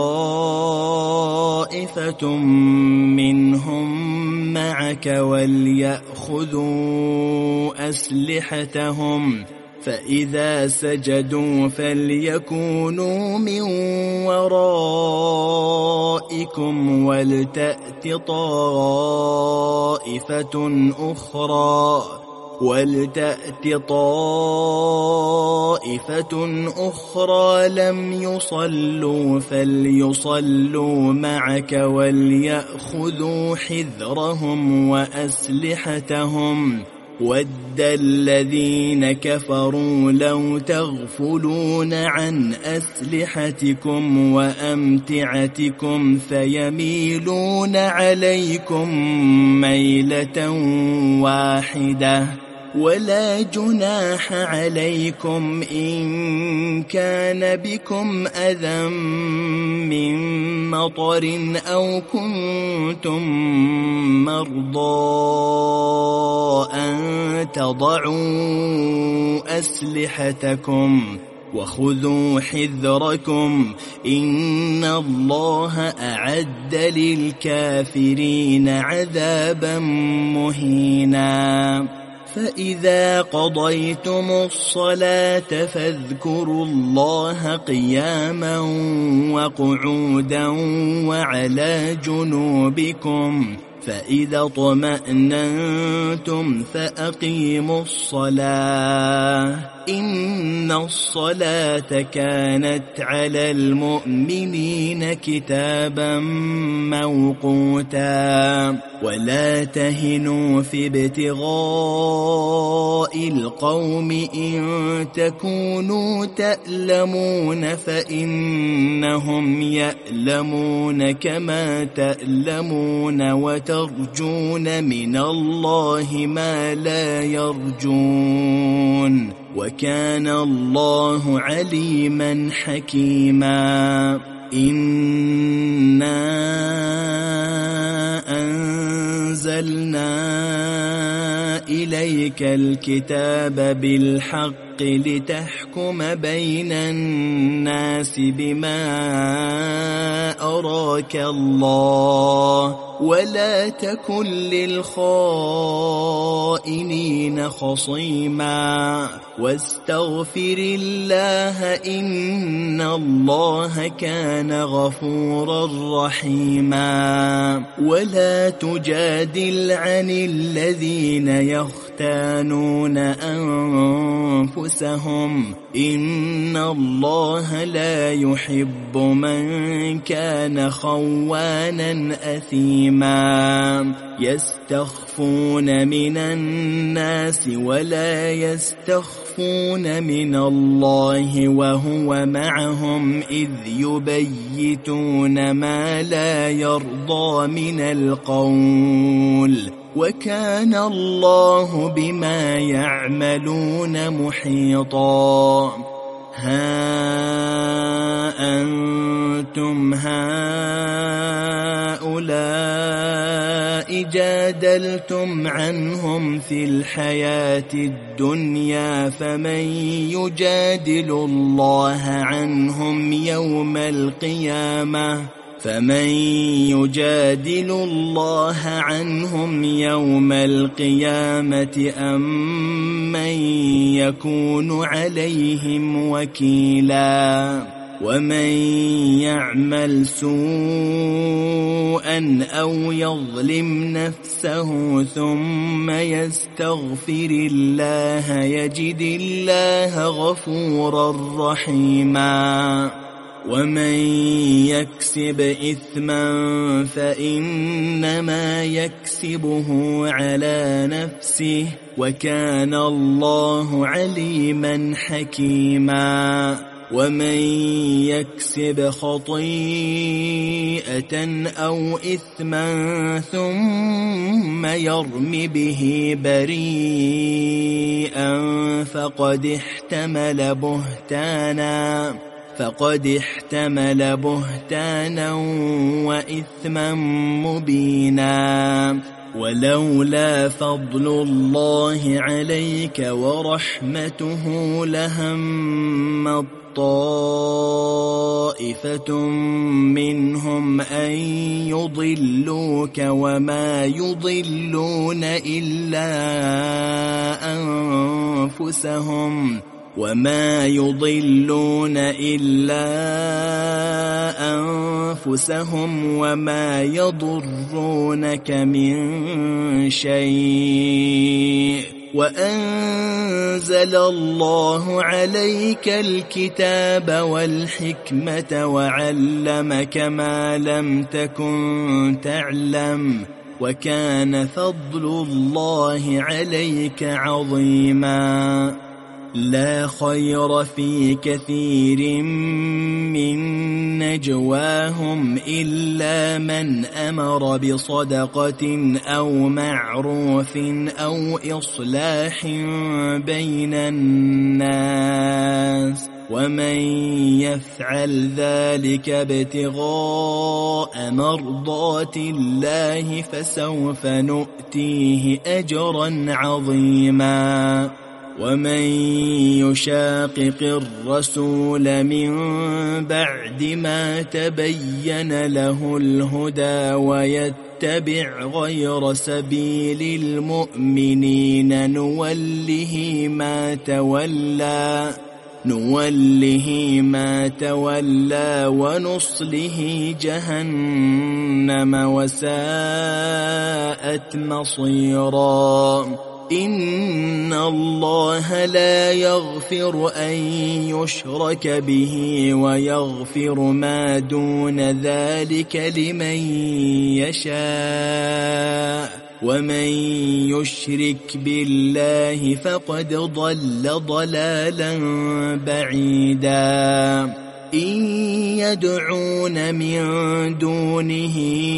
طائفة منهم معك وليأخذوا أسلحتهم فإذا سجدوا فليكونوا من ورائكم ولتأت طائفة أخرى لم يصلوا فليصلوا معك وليأخذوا حذرهم وأسلحتهم ود الذين كفروا لو تغفلون عن أسلحتكم وأمتعتكم فيميلون عليكم ميلة واحدة ولا جناح عليكم إن كان بكم أذى من مطر أو كنتم مرضى أن تضعوا أسلحتكم وخذوا حذركم إن الله أعد للكافرين عذابا مهينا فإذا قضيتم الصلاة فاذكروا الله قياما وقعودا وعلى جنوبكم فإذا اطمأننتم فأقيموا الصلاة إن الصلاة كانت على المؤمنين كتابا موقوتا ولا تهنوا في ابتغاء القوم إن تكونوا تألمون فإنهم يألمون كما تألمون وترجون من الله ما لا يرجون وكان الله عليما حكيما إنا أنزلنا إليك الكتاب بالحق لتحكم بين الناس بما أراك الله ولا تكن للخائنين خصيما واستغفر الله إن الله كان غفورا رحيما ولا تجادل عن الذين يختانون أنفسهم إن الله لا يحب من كان خوانا أثيما يستخفون من الناس ولا يستخفون من الله وهو معهم إذ يبيتون ما لا يرضى من القول وكان الله بما يعملون محيطا ها أنتم هؤلاء جادلتم عنهم في الحياة الدنيا فمن يجادل الله عنهم يوم القيامة أم من يكون عليهم وكيلا ومن يعمل سوءا أو يظلم نفسه ثم يستغفر الله يجد الله غفورا رحيما ومن يكسب إثما فإنما يكسبه على نفسه وكان الله عليما حكيما ومن يكسب خطيئة أو إثما ثم يرم به بريئا فقد احتمل بهتانا وإثما مبينا ولولا فضل الله عليك ورحمته لهم طائفة منهم أن يضلوك وما يضلون إلا أنفسهم وما يضلون إلا أنفسهم وما يضرونك من شيء وأنزل الله عليك الكتاب والحكمة وعلمك ما لم تكن تعلم وكان فضل الله عليك عظيما لا خير في كثير من نجواهم إلا من أمر بصدقة أو معروف أو إصلاح بين الناس ومن يفعل ذلك ابتغاء مرضات الله فسوف نؤتيه أجرا عظيما ومن يشاقق الرسول من بعد ما تبين له الهدى ويتبع غير سبيل المؤمنين نوله ما تولى ونصله جهنم وساءت مصيرا إن الله لا يغفر أن يشرك به ويغفر ما دون ذلك لمن يشاء ومن يشرك بالله فقد ضل ضلالا بعيدا إن يدعون من دونه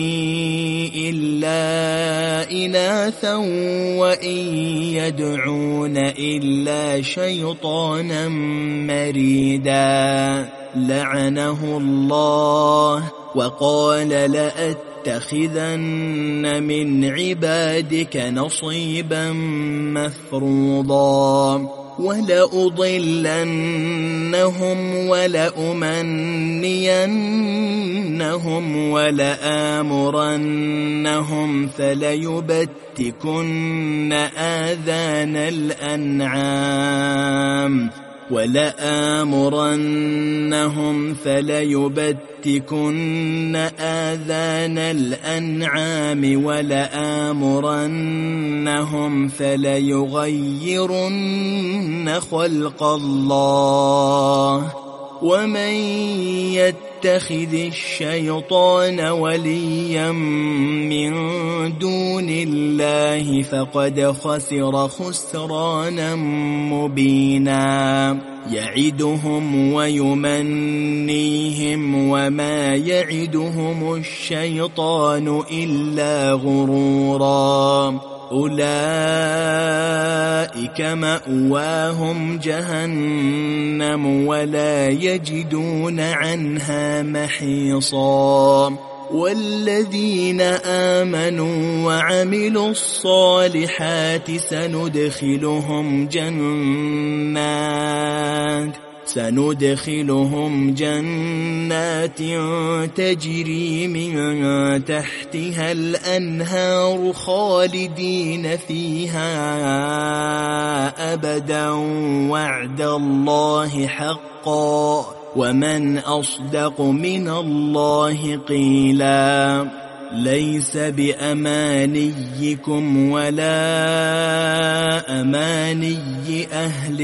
إلا إناثا وإن يدعون إلا شيطانا مريدا لعنه الله وقال لأتخذن من عبادك نصيبا مفروضا ولأضلنهم ولأمنينهم ولآمرنهم فليبتكن آذان الأنعام ولآمرنهم فليغيرن خلق الله ومن يتخذ الشيطان وليا من دون الله فقد خسر خسرانا مبينا يعدهم ويمنيهم وما يعدهم الشيطان إلا غرورا أولئك مأواهم جهنم ولا يجدون عنها محيصا والذين آمنوا وعملوا الصالحات سندخلهم جنات تجري من تحتها الأنهار خالدين فيها أبدا وعد الله حقا ومن أصدق من الله قيلا ليس بأمانيكم ولا أماني أهل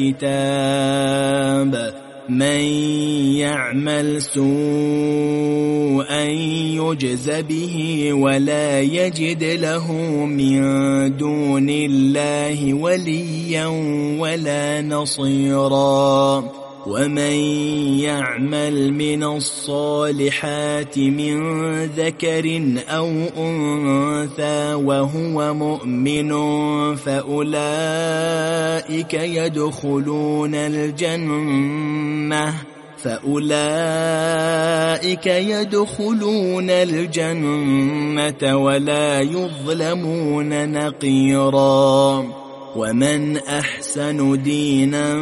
الكتاب من يعمل سوءا يجز به ولا يجد له من دون الله وليا ولا نصيرا ومن يعمل من الصالحات من ذكر أو أنثى وهو مؤمن فأولئك يدخلون الجنة ولا يظلمون نقيرا ومن أحسن دينا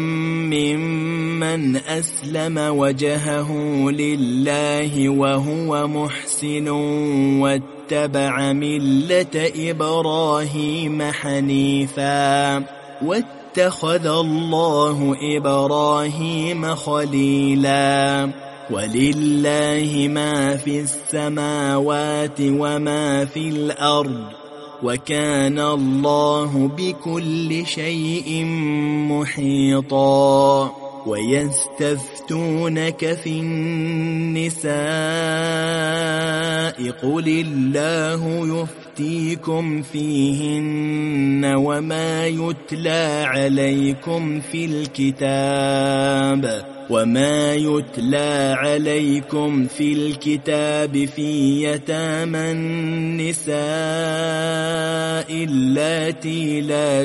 ممن أسلم وجهه لله وهو محسن واتبع ملة إبراهيم حنيفا واتبع اتخذ الله إبراهيم خليلا ولله ما في السماوات وما في الأرض وكان الله بكل شيء محيطا ويستفتونك في النساء قل الله يفتيكم فيهن وما يتلى عليكم في الكتاب في يتامى النساء اللاتي لا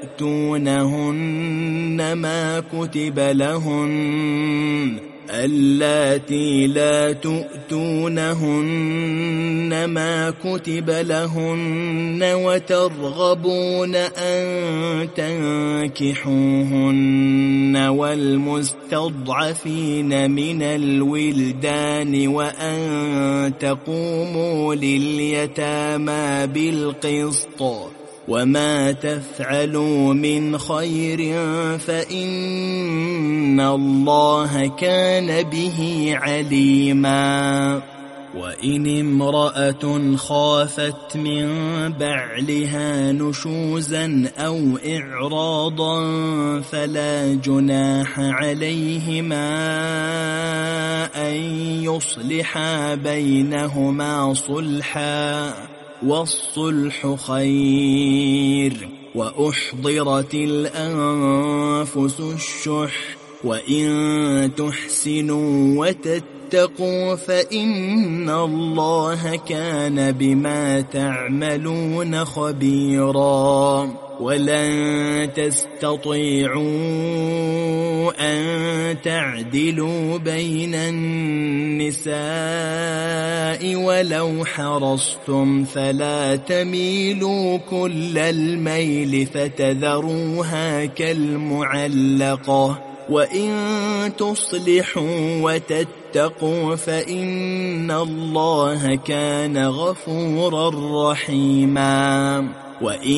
تؤتونهن ما كتب لهن وترغبون أن تنكحوهن والمستضعفين من الولدان وأن تقوموا لليتامى بالقسط وما تفعلوا من خير فإن الله كان به عليما وإن امرأة خافت من بعلها نشوزا أو إعراضا فلا جناح عليهما أن يصلحا بينهما صلحا والصلح خير وأحضرت الأنفس الشح وإن تحسنوا وتتقوا فإن الله كان بما تعملون خبيرا ولن تستطيعوا أن تعدلوا بين النساء ولو حرصتم فلا تميلوا كل الميل فتذروها كالمعلقة وإن تصلحوا وتتقوا فإن الله كان غفورا رحيما وإن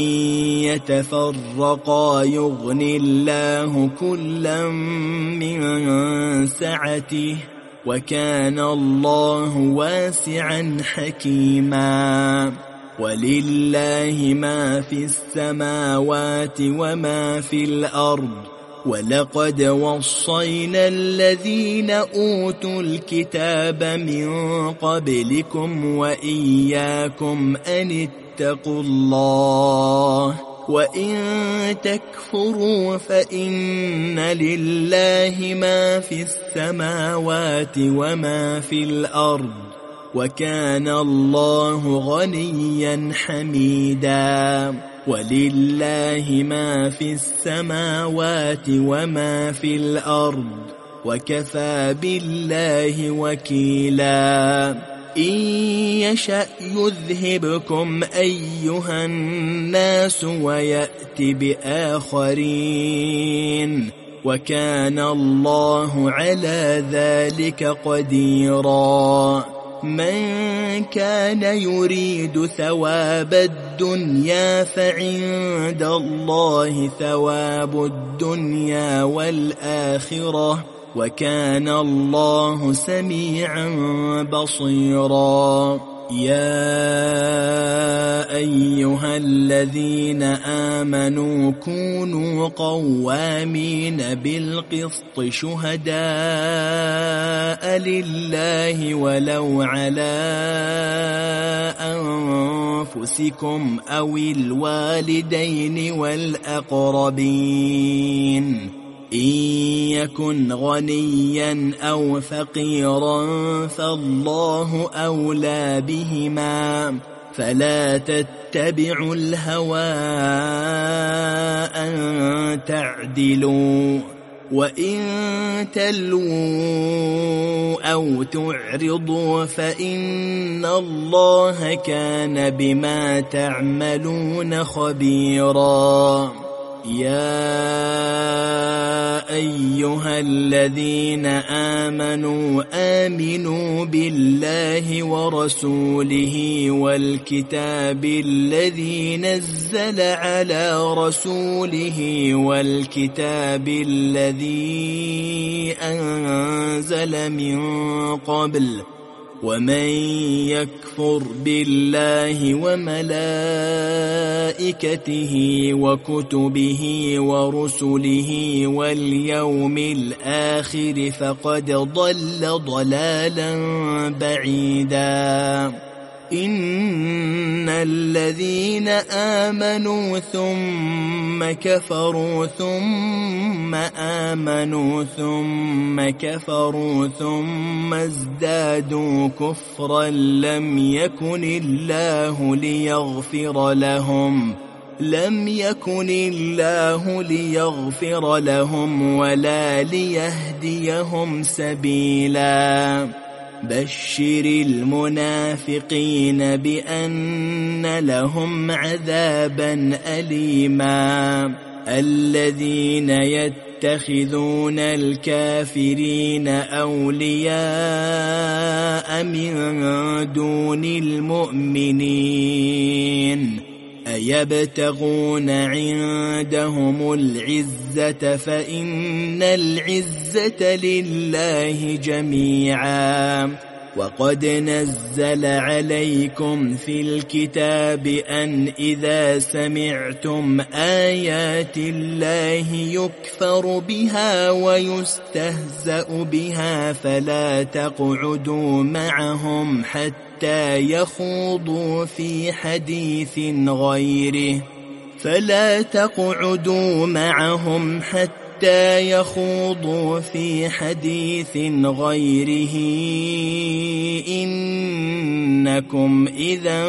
يتفرقا يغن الله كلا من سعته وكان الله واسعا حكيما ولله ما في السماوات وما في الأرض ولقد وصينا الذين أوتوا الكتاب من قبلكم وإياكم أن اتقوا الله وإن تكفروا فإن لله ما في السماوات وما في الأرض وكان الله غنيا حميدا ولله ما في السماوات وما في الأرض وكفى بالله وكيلا إن يشأ يذهبكم أيها الناس ويأت بآخرين وكان الله على ذلك قديرا من كان يريد ثواب الدنيا فعند الله ثواب الدنيا والآخرة وكان الله سميعا بصيرا يا أيها الذين آمنوا كونوا قوامين بالقسط شهداء لله ولو على أنفسكم أو الوالدين والأقربين إن يكن غنيا أو فقيرا فالله أولى بهما فلا تتبعوا الهوى أن تعدلوا وإن تلووا أو تعرضوا فإن الله كان بما تعملون خبيرا يا أيها الذين آمنوا آمنوا بالله ورسوله والكتاب الذي نزل على رسوله والكتاب الذي أنزل من قبل ومن يكفر بالله وملائكته وكتبه ورسله واليوم الآخر فقد ضل ضلالا بعيدا إن الذين آمنوا ثم كفروا ثم آمنوا ثم كفروا ثم ازدادوا كفرا لم يكن الله ليغفر لهم ولا ليهديهم سبيلا بشر المنافقين بأن لهم عذابا أليما الذين يتخذون الكافرين أولياء من دون المؤمنين أيبتغون عندهم العزة فإن العزة لله جميعا وقد نزل عليكم في الكتاب أن إذا سمعتم آيات الله يكفر بها ويستهزأ بها فلا تقعدوا معهم حتى يخوضوا في حديث غيره إنكم إذا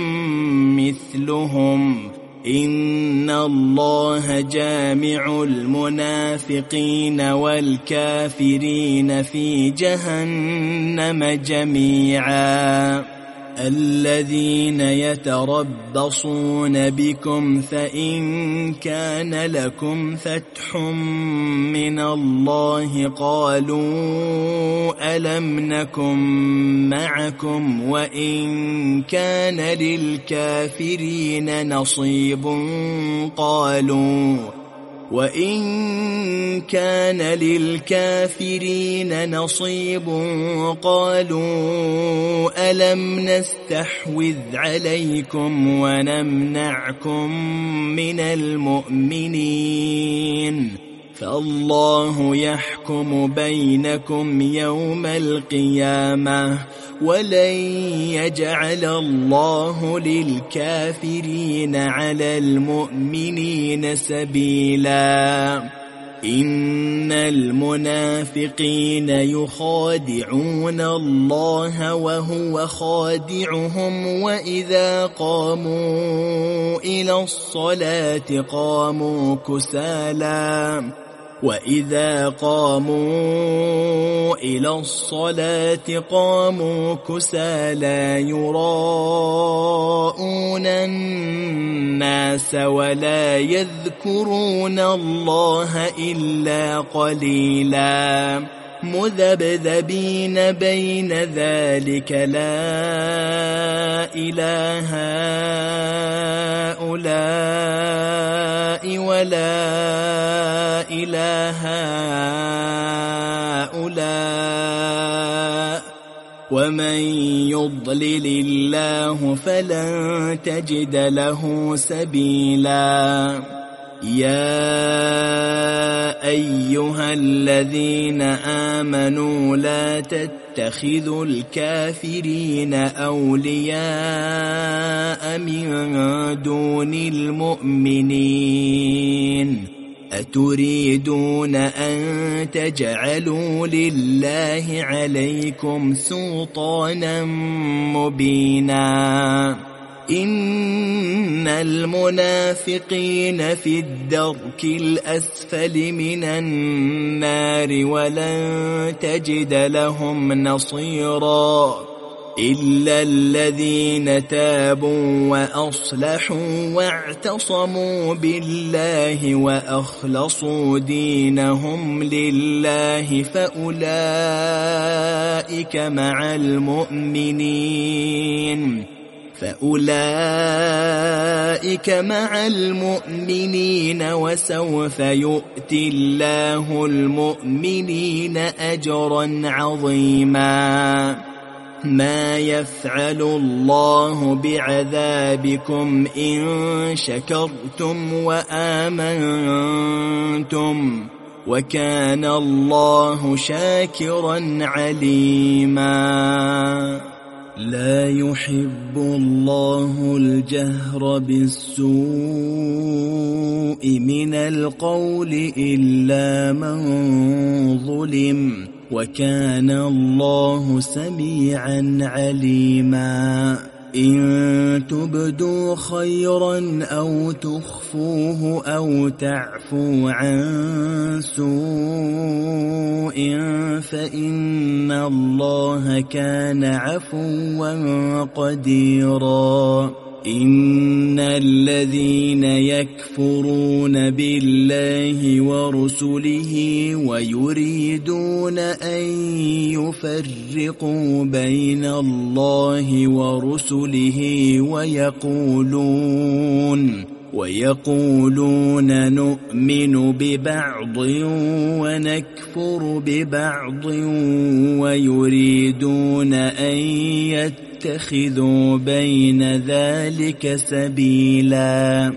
مثلهم إن الله جامع المنافقين والكافرين في جهنم جميعا الذين يتربصون بكم فإن كان لكم فتح من الله قالوا ألم نكن معكم وإن كان للكافرين نصيب قالوا ألم نستحوذ عليكم ونمنعكم من المؤمنين فالله يحكم بينكم يوم القيامة ولن يجعل الله للكافرين على المؤمنين سبيلا إن المنافقين يخادعون الله وهو خادعهم وإذا قاموا إلى الصلاة قاموا كسالى يراءون الناس ولا يذكرون الله إلا قليلا مذبذبين بين ذلك لا إله هؤلاء ولا إله هؤلاء ومن يضلل الله فلن تجد له سبيلا يا أيها الذين آمنوا لا تتخذوا الكافرين أولياء من دون المؤمنين أتريدون أن تجعلوا لله عليكم سلطانا مبينا إن المنافقين في الدرك الأسفل من النار ولن تجد لهم نصيرا إلا الذين تابوا وأصلحوا واعتصموا بالله وأخلصوا دينهم لله فأولئك مع المؤمنين وسوف يؤتي الله المؤمنين أجرا عظيما. ما يفعل الله بعذابكم إن شكرتم وآمنتم وكان الله شاكرا عليما. لا يحب الله الجهر بالسوء من القول إلا من ظلم وكان الله سميعا عليما. إن تبدوا خيرا أو تخفوه أو تعفوا عن سوء فإن الله كان عفوا قديرا. إن الذين يكفرون بالله ورسله ويريدون أن يفرقوا بين الله ورسله ويقولون نؤمن ببعض ونكفر ببعض ويريدون أن يتخذوا بين ذلك سبيلا.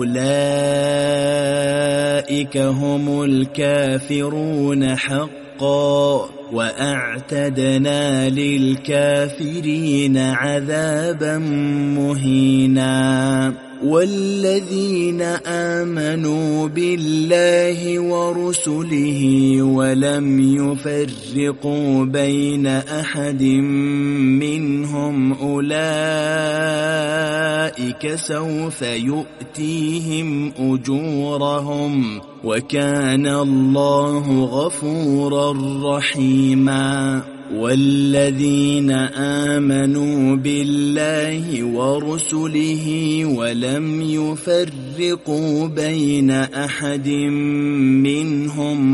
أولئك هم الكافرون حقا وأعتدنا للكافرين عذابا مهينا. والذين آمنوا بالله ورسله ولم يفرقوا بين أحد منهم أولئك سوف يؤتيهم أجورهم وكان الله غفورا رحيما. والذين آمنوا بالله ورسله ولم يفرقوا بين أحد منهم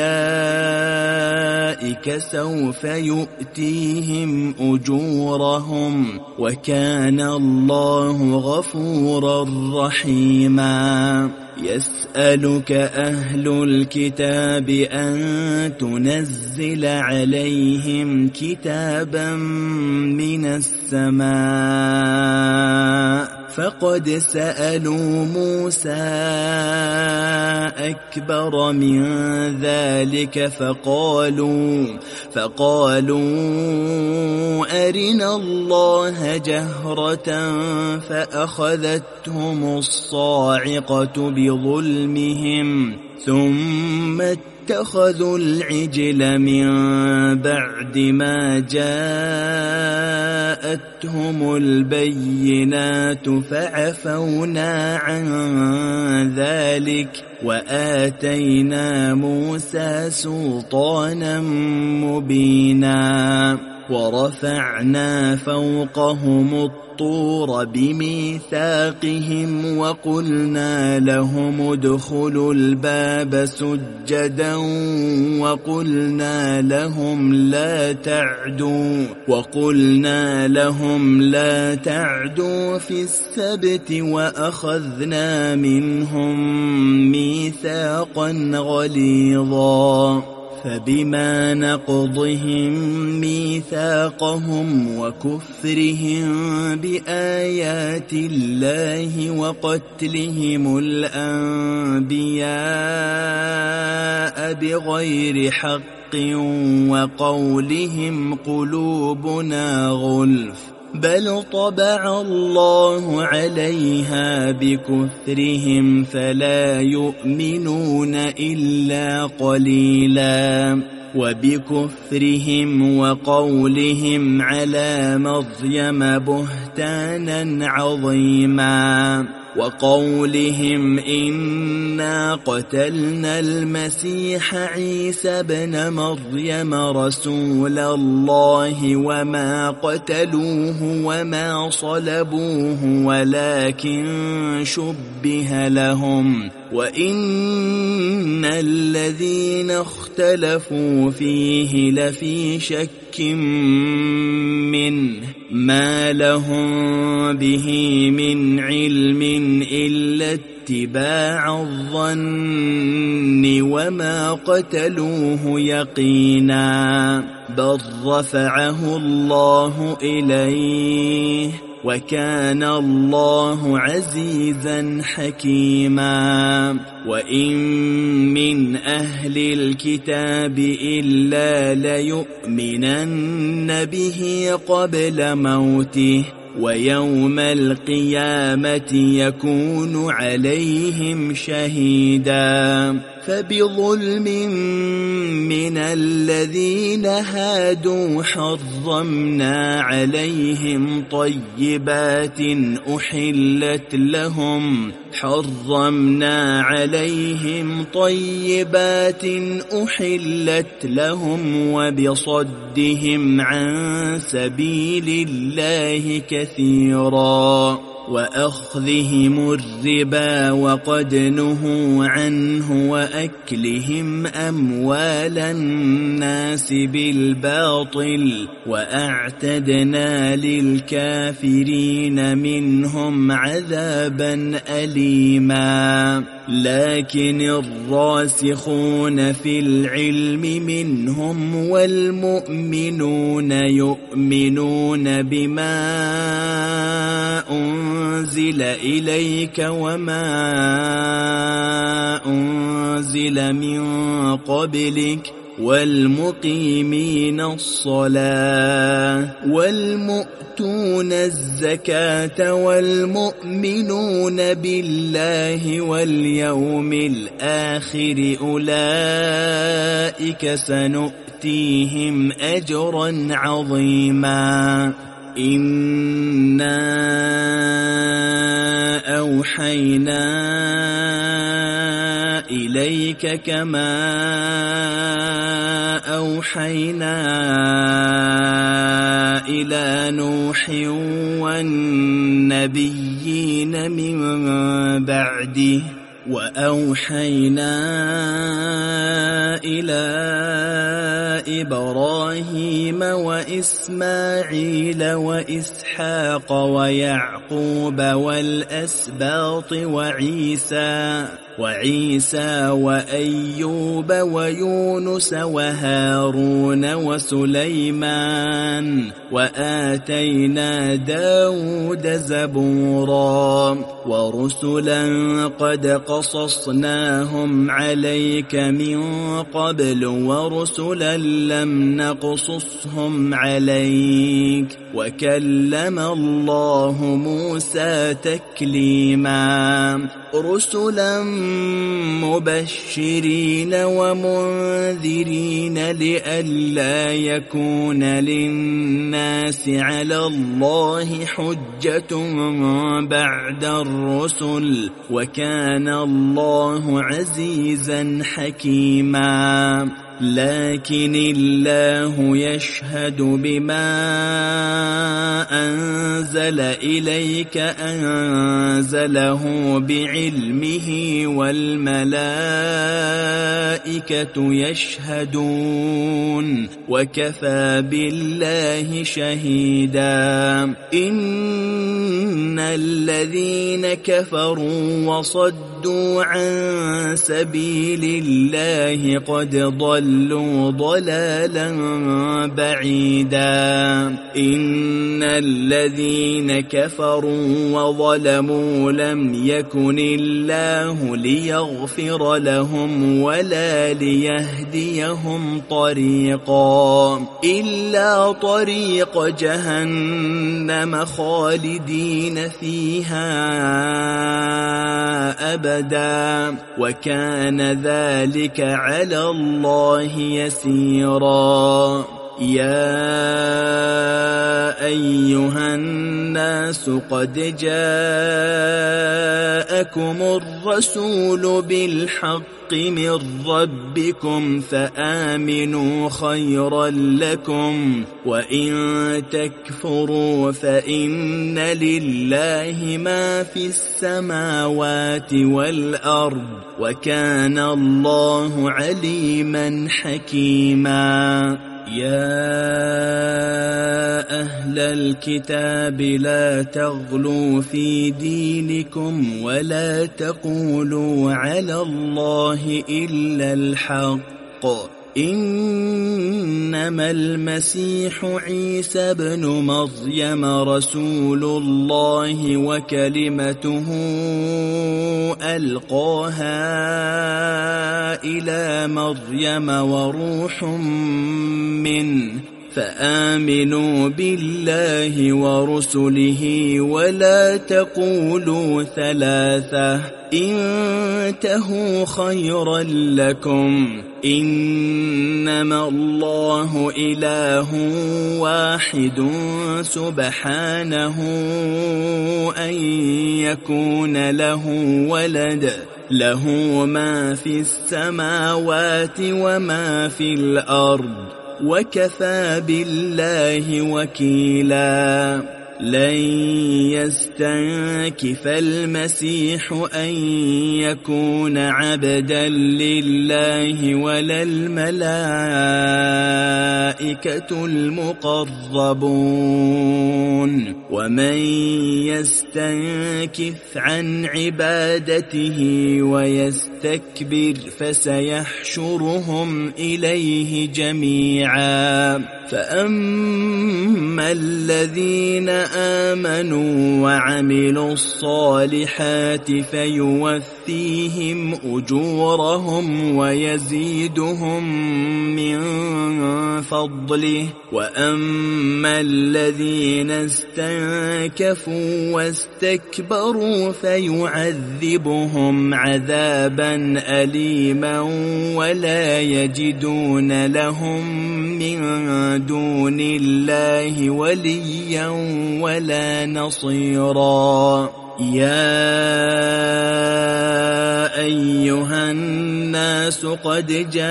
أولئك سوف يؤتيهم أجورهم وكان الله غفورا رحيما. يسألك أهل الكتاب أن تنزل عليهم كتابا من السماء فقد سألوا موسى أكبر من ذلك فقالوا أرنا الله جهرة فأخذتهم الصاعقة بظلمهم ثم اتخذوا العجل من بعد ما جاءتهم البينات فعفونا عن ذلك وآتينا موسى سلطانا مبينا. ورفعنا فوقهم الطور بميثاقهم وقلنا لهم ادخلوا الباب سجدا وقلنا لهم لا تعدوا في السبت وأخذنا منهم ميثاقا غليظا. فبما نقضهم ميثاقهم وكفرهم بآيات الله وقتلهم الأنبياء بغير حق وقولهم قلوبنا غلف بل طبع الله عليها بكفرهم فلا يؤمنون إلا قليلا. وبكفرهم وقولهم على مريم بهتانا عظيما. وقولهم إنا قتلنا المسيح عيسى بن مريم رسول الله وما قتلوه وما صلبوه ولكن شبه لهم وإن الذين اختلفوا فيه لفي شك منه ما لهم به من علم إلا اتباع الظن وما قتلوه يقينا بل رفعه الله إليه وكان الله عزيزا حكيما وإن من أهل الكتاب إلا ليؤمنن به قبل موته ويوم القيامة يكون عليهم شهيدا فبظلم من الذين هادوا حرمنا عليهم طيبات أحلت لهم وبصدهم عن سبيل الله كثيرا وأخذهم الربا وقد نهوا عنه وأكلهم أموال الناس بالباطل وأعتدنا للكافرين منهم عذابا أليما لكن الراسخون في العلم منهم والمؤمنون يؤمنون بما أنزل إليك وما أنزل من قبلك والمقيمين الصلاة والمؤتون الزكاة والمؤمنون بالله واليوم الآخر أولئك سنؤتيهم أجرا عظيما إنا أوحينا إليك كما أوحينا إلى نوح والنبيين من بعده وأوحينا إلى إبراهيم وإسماعيل وإسحاق ويعقوب والأسباط وعيسى وأيوب ويونس وهارون وسليمان وآتينا داود زبورا ورسلا قد قصصناهم عليك من قبل ورسلا لم نقصصهم عليك وكلم الله موسى تكليما رسلا مبشرين ومنذرين لئلا يكون للناس على الله حجة بعد الرسل وكان الله عزيزا حكيما لكن الله يشهد بما أنزل إليك أنزله بعلمه والملائكة يشهدون وكفى بالله شهيدا إن الذين كفروا وصدوا عن سبيل الله قد ضلوا ضلالا بعيدا إن الذين كفروا وظلموا لم يكن الله ليغفر لهم ولا ليهديهم طريقا إلا طريق جهنم خالدين فيها أبدا وكان ذلك على الله يسيرا يا أيها الناس قد جاءكم الرسول بالحق من ربكم فآمنوا خيرا لكم وإن تكفروا فإن لله ما في السماوات والأرض وكان الله عليما حكيما. يا أهل الكتاب لا تغلوا في دينكم ولا تقولوا على الله إلا الحق إنما المسيح عيسى بن مريم رسول الله وكلمته ألقاها إلى مريم وروح منه فآمنوا بالله ورسله ولا تقولوا ثلاثة انتهوا خيرا لكم إنما الله إله واحد سبحانه أن يكون له ولد له ما في السماوات وما في الأرض وكفى بالله وكيلا. لن يستنكف المسيح أن يكون عبدا لله ولا الملائكة المقربون ومن يستنكف عن عبادته ويستكبر فسيحشرهم إليه جميعا. فأما الذين آمنوا وعملوا الصالحات فيوفيهم أجورهم ويزيدهم من فضله وأما الذين استنكفوا واستكبروا فيعذبهم عذابا أليما ولا يجدون لهم من دون الله وليا ولا نصيرا. يا أيها الناس قد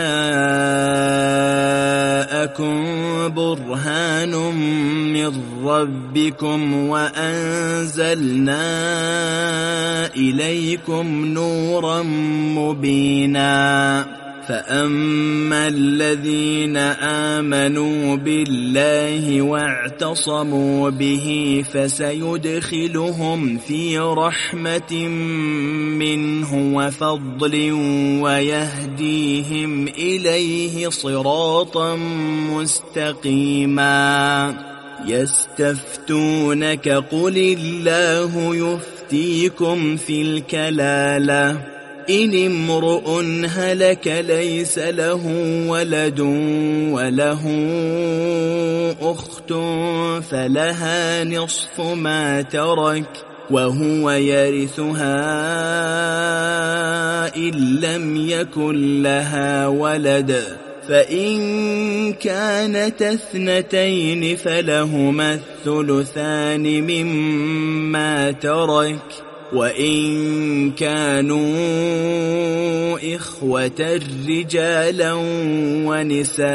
جاءكم برهان من ربكم وأنزلنا إليكم نورا مبينا. فأما الذين آمنوا بالله واعتصموا به فسيدخلهم في رحمة منه وفضل ويهديهم إليه صراطا مستقيما. يستفتونك قل الله يفتيكم في الكلالة إن امرؤ هلك ليس له ولد وله أخت فلها نصف ما ترك وهو يرثها إن لم يكن لها ولد فإن كانت اثنتين فلهما الثلثان مما ترك وإن كانوا إخوة رجالا ونساء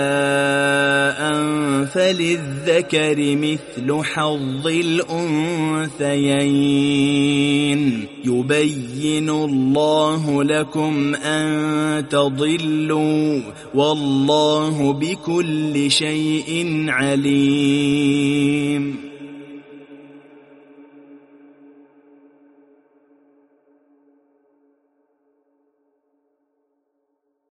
فللذكر مثل حظ الأنثيين. يبين الله لكم أن تضلوا والله بكل شيء عليم.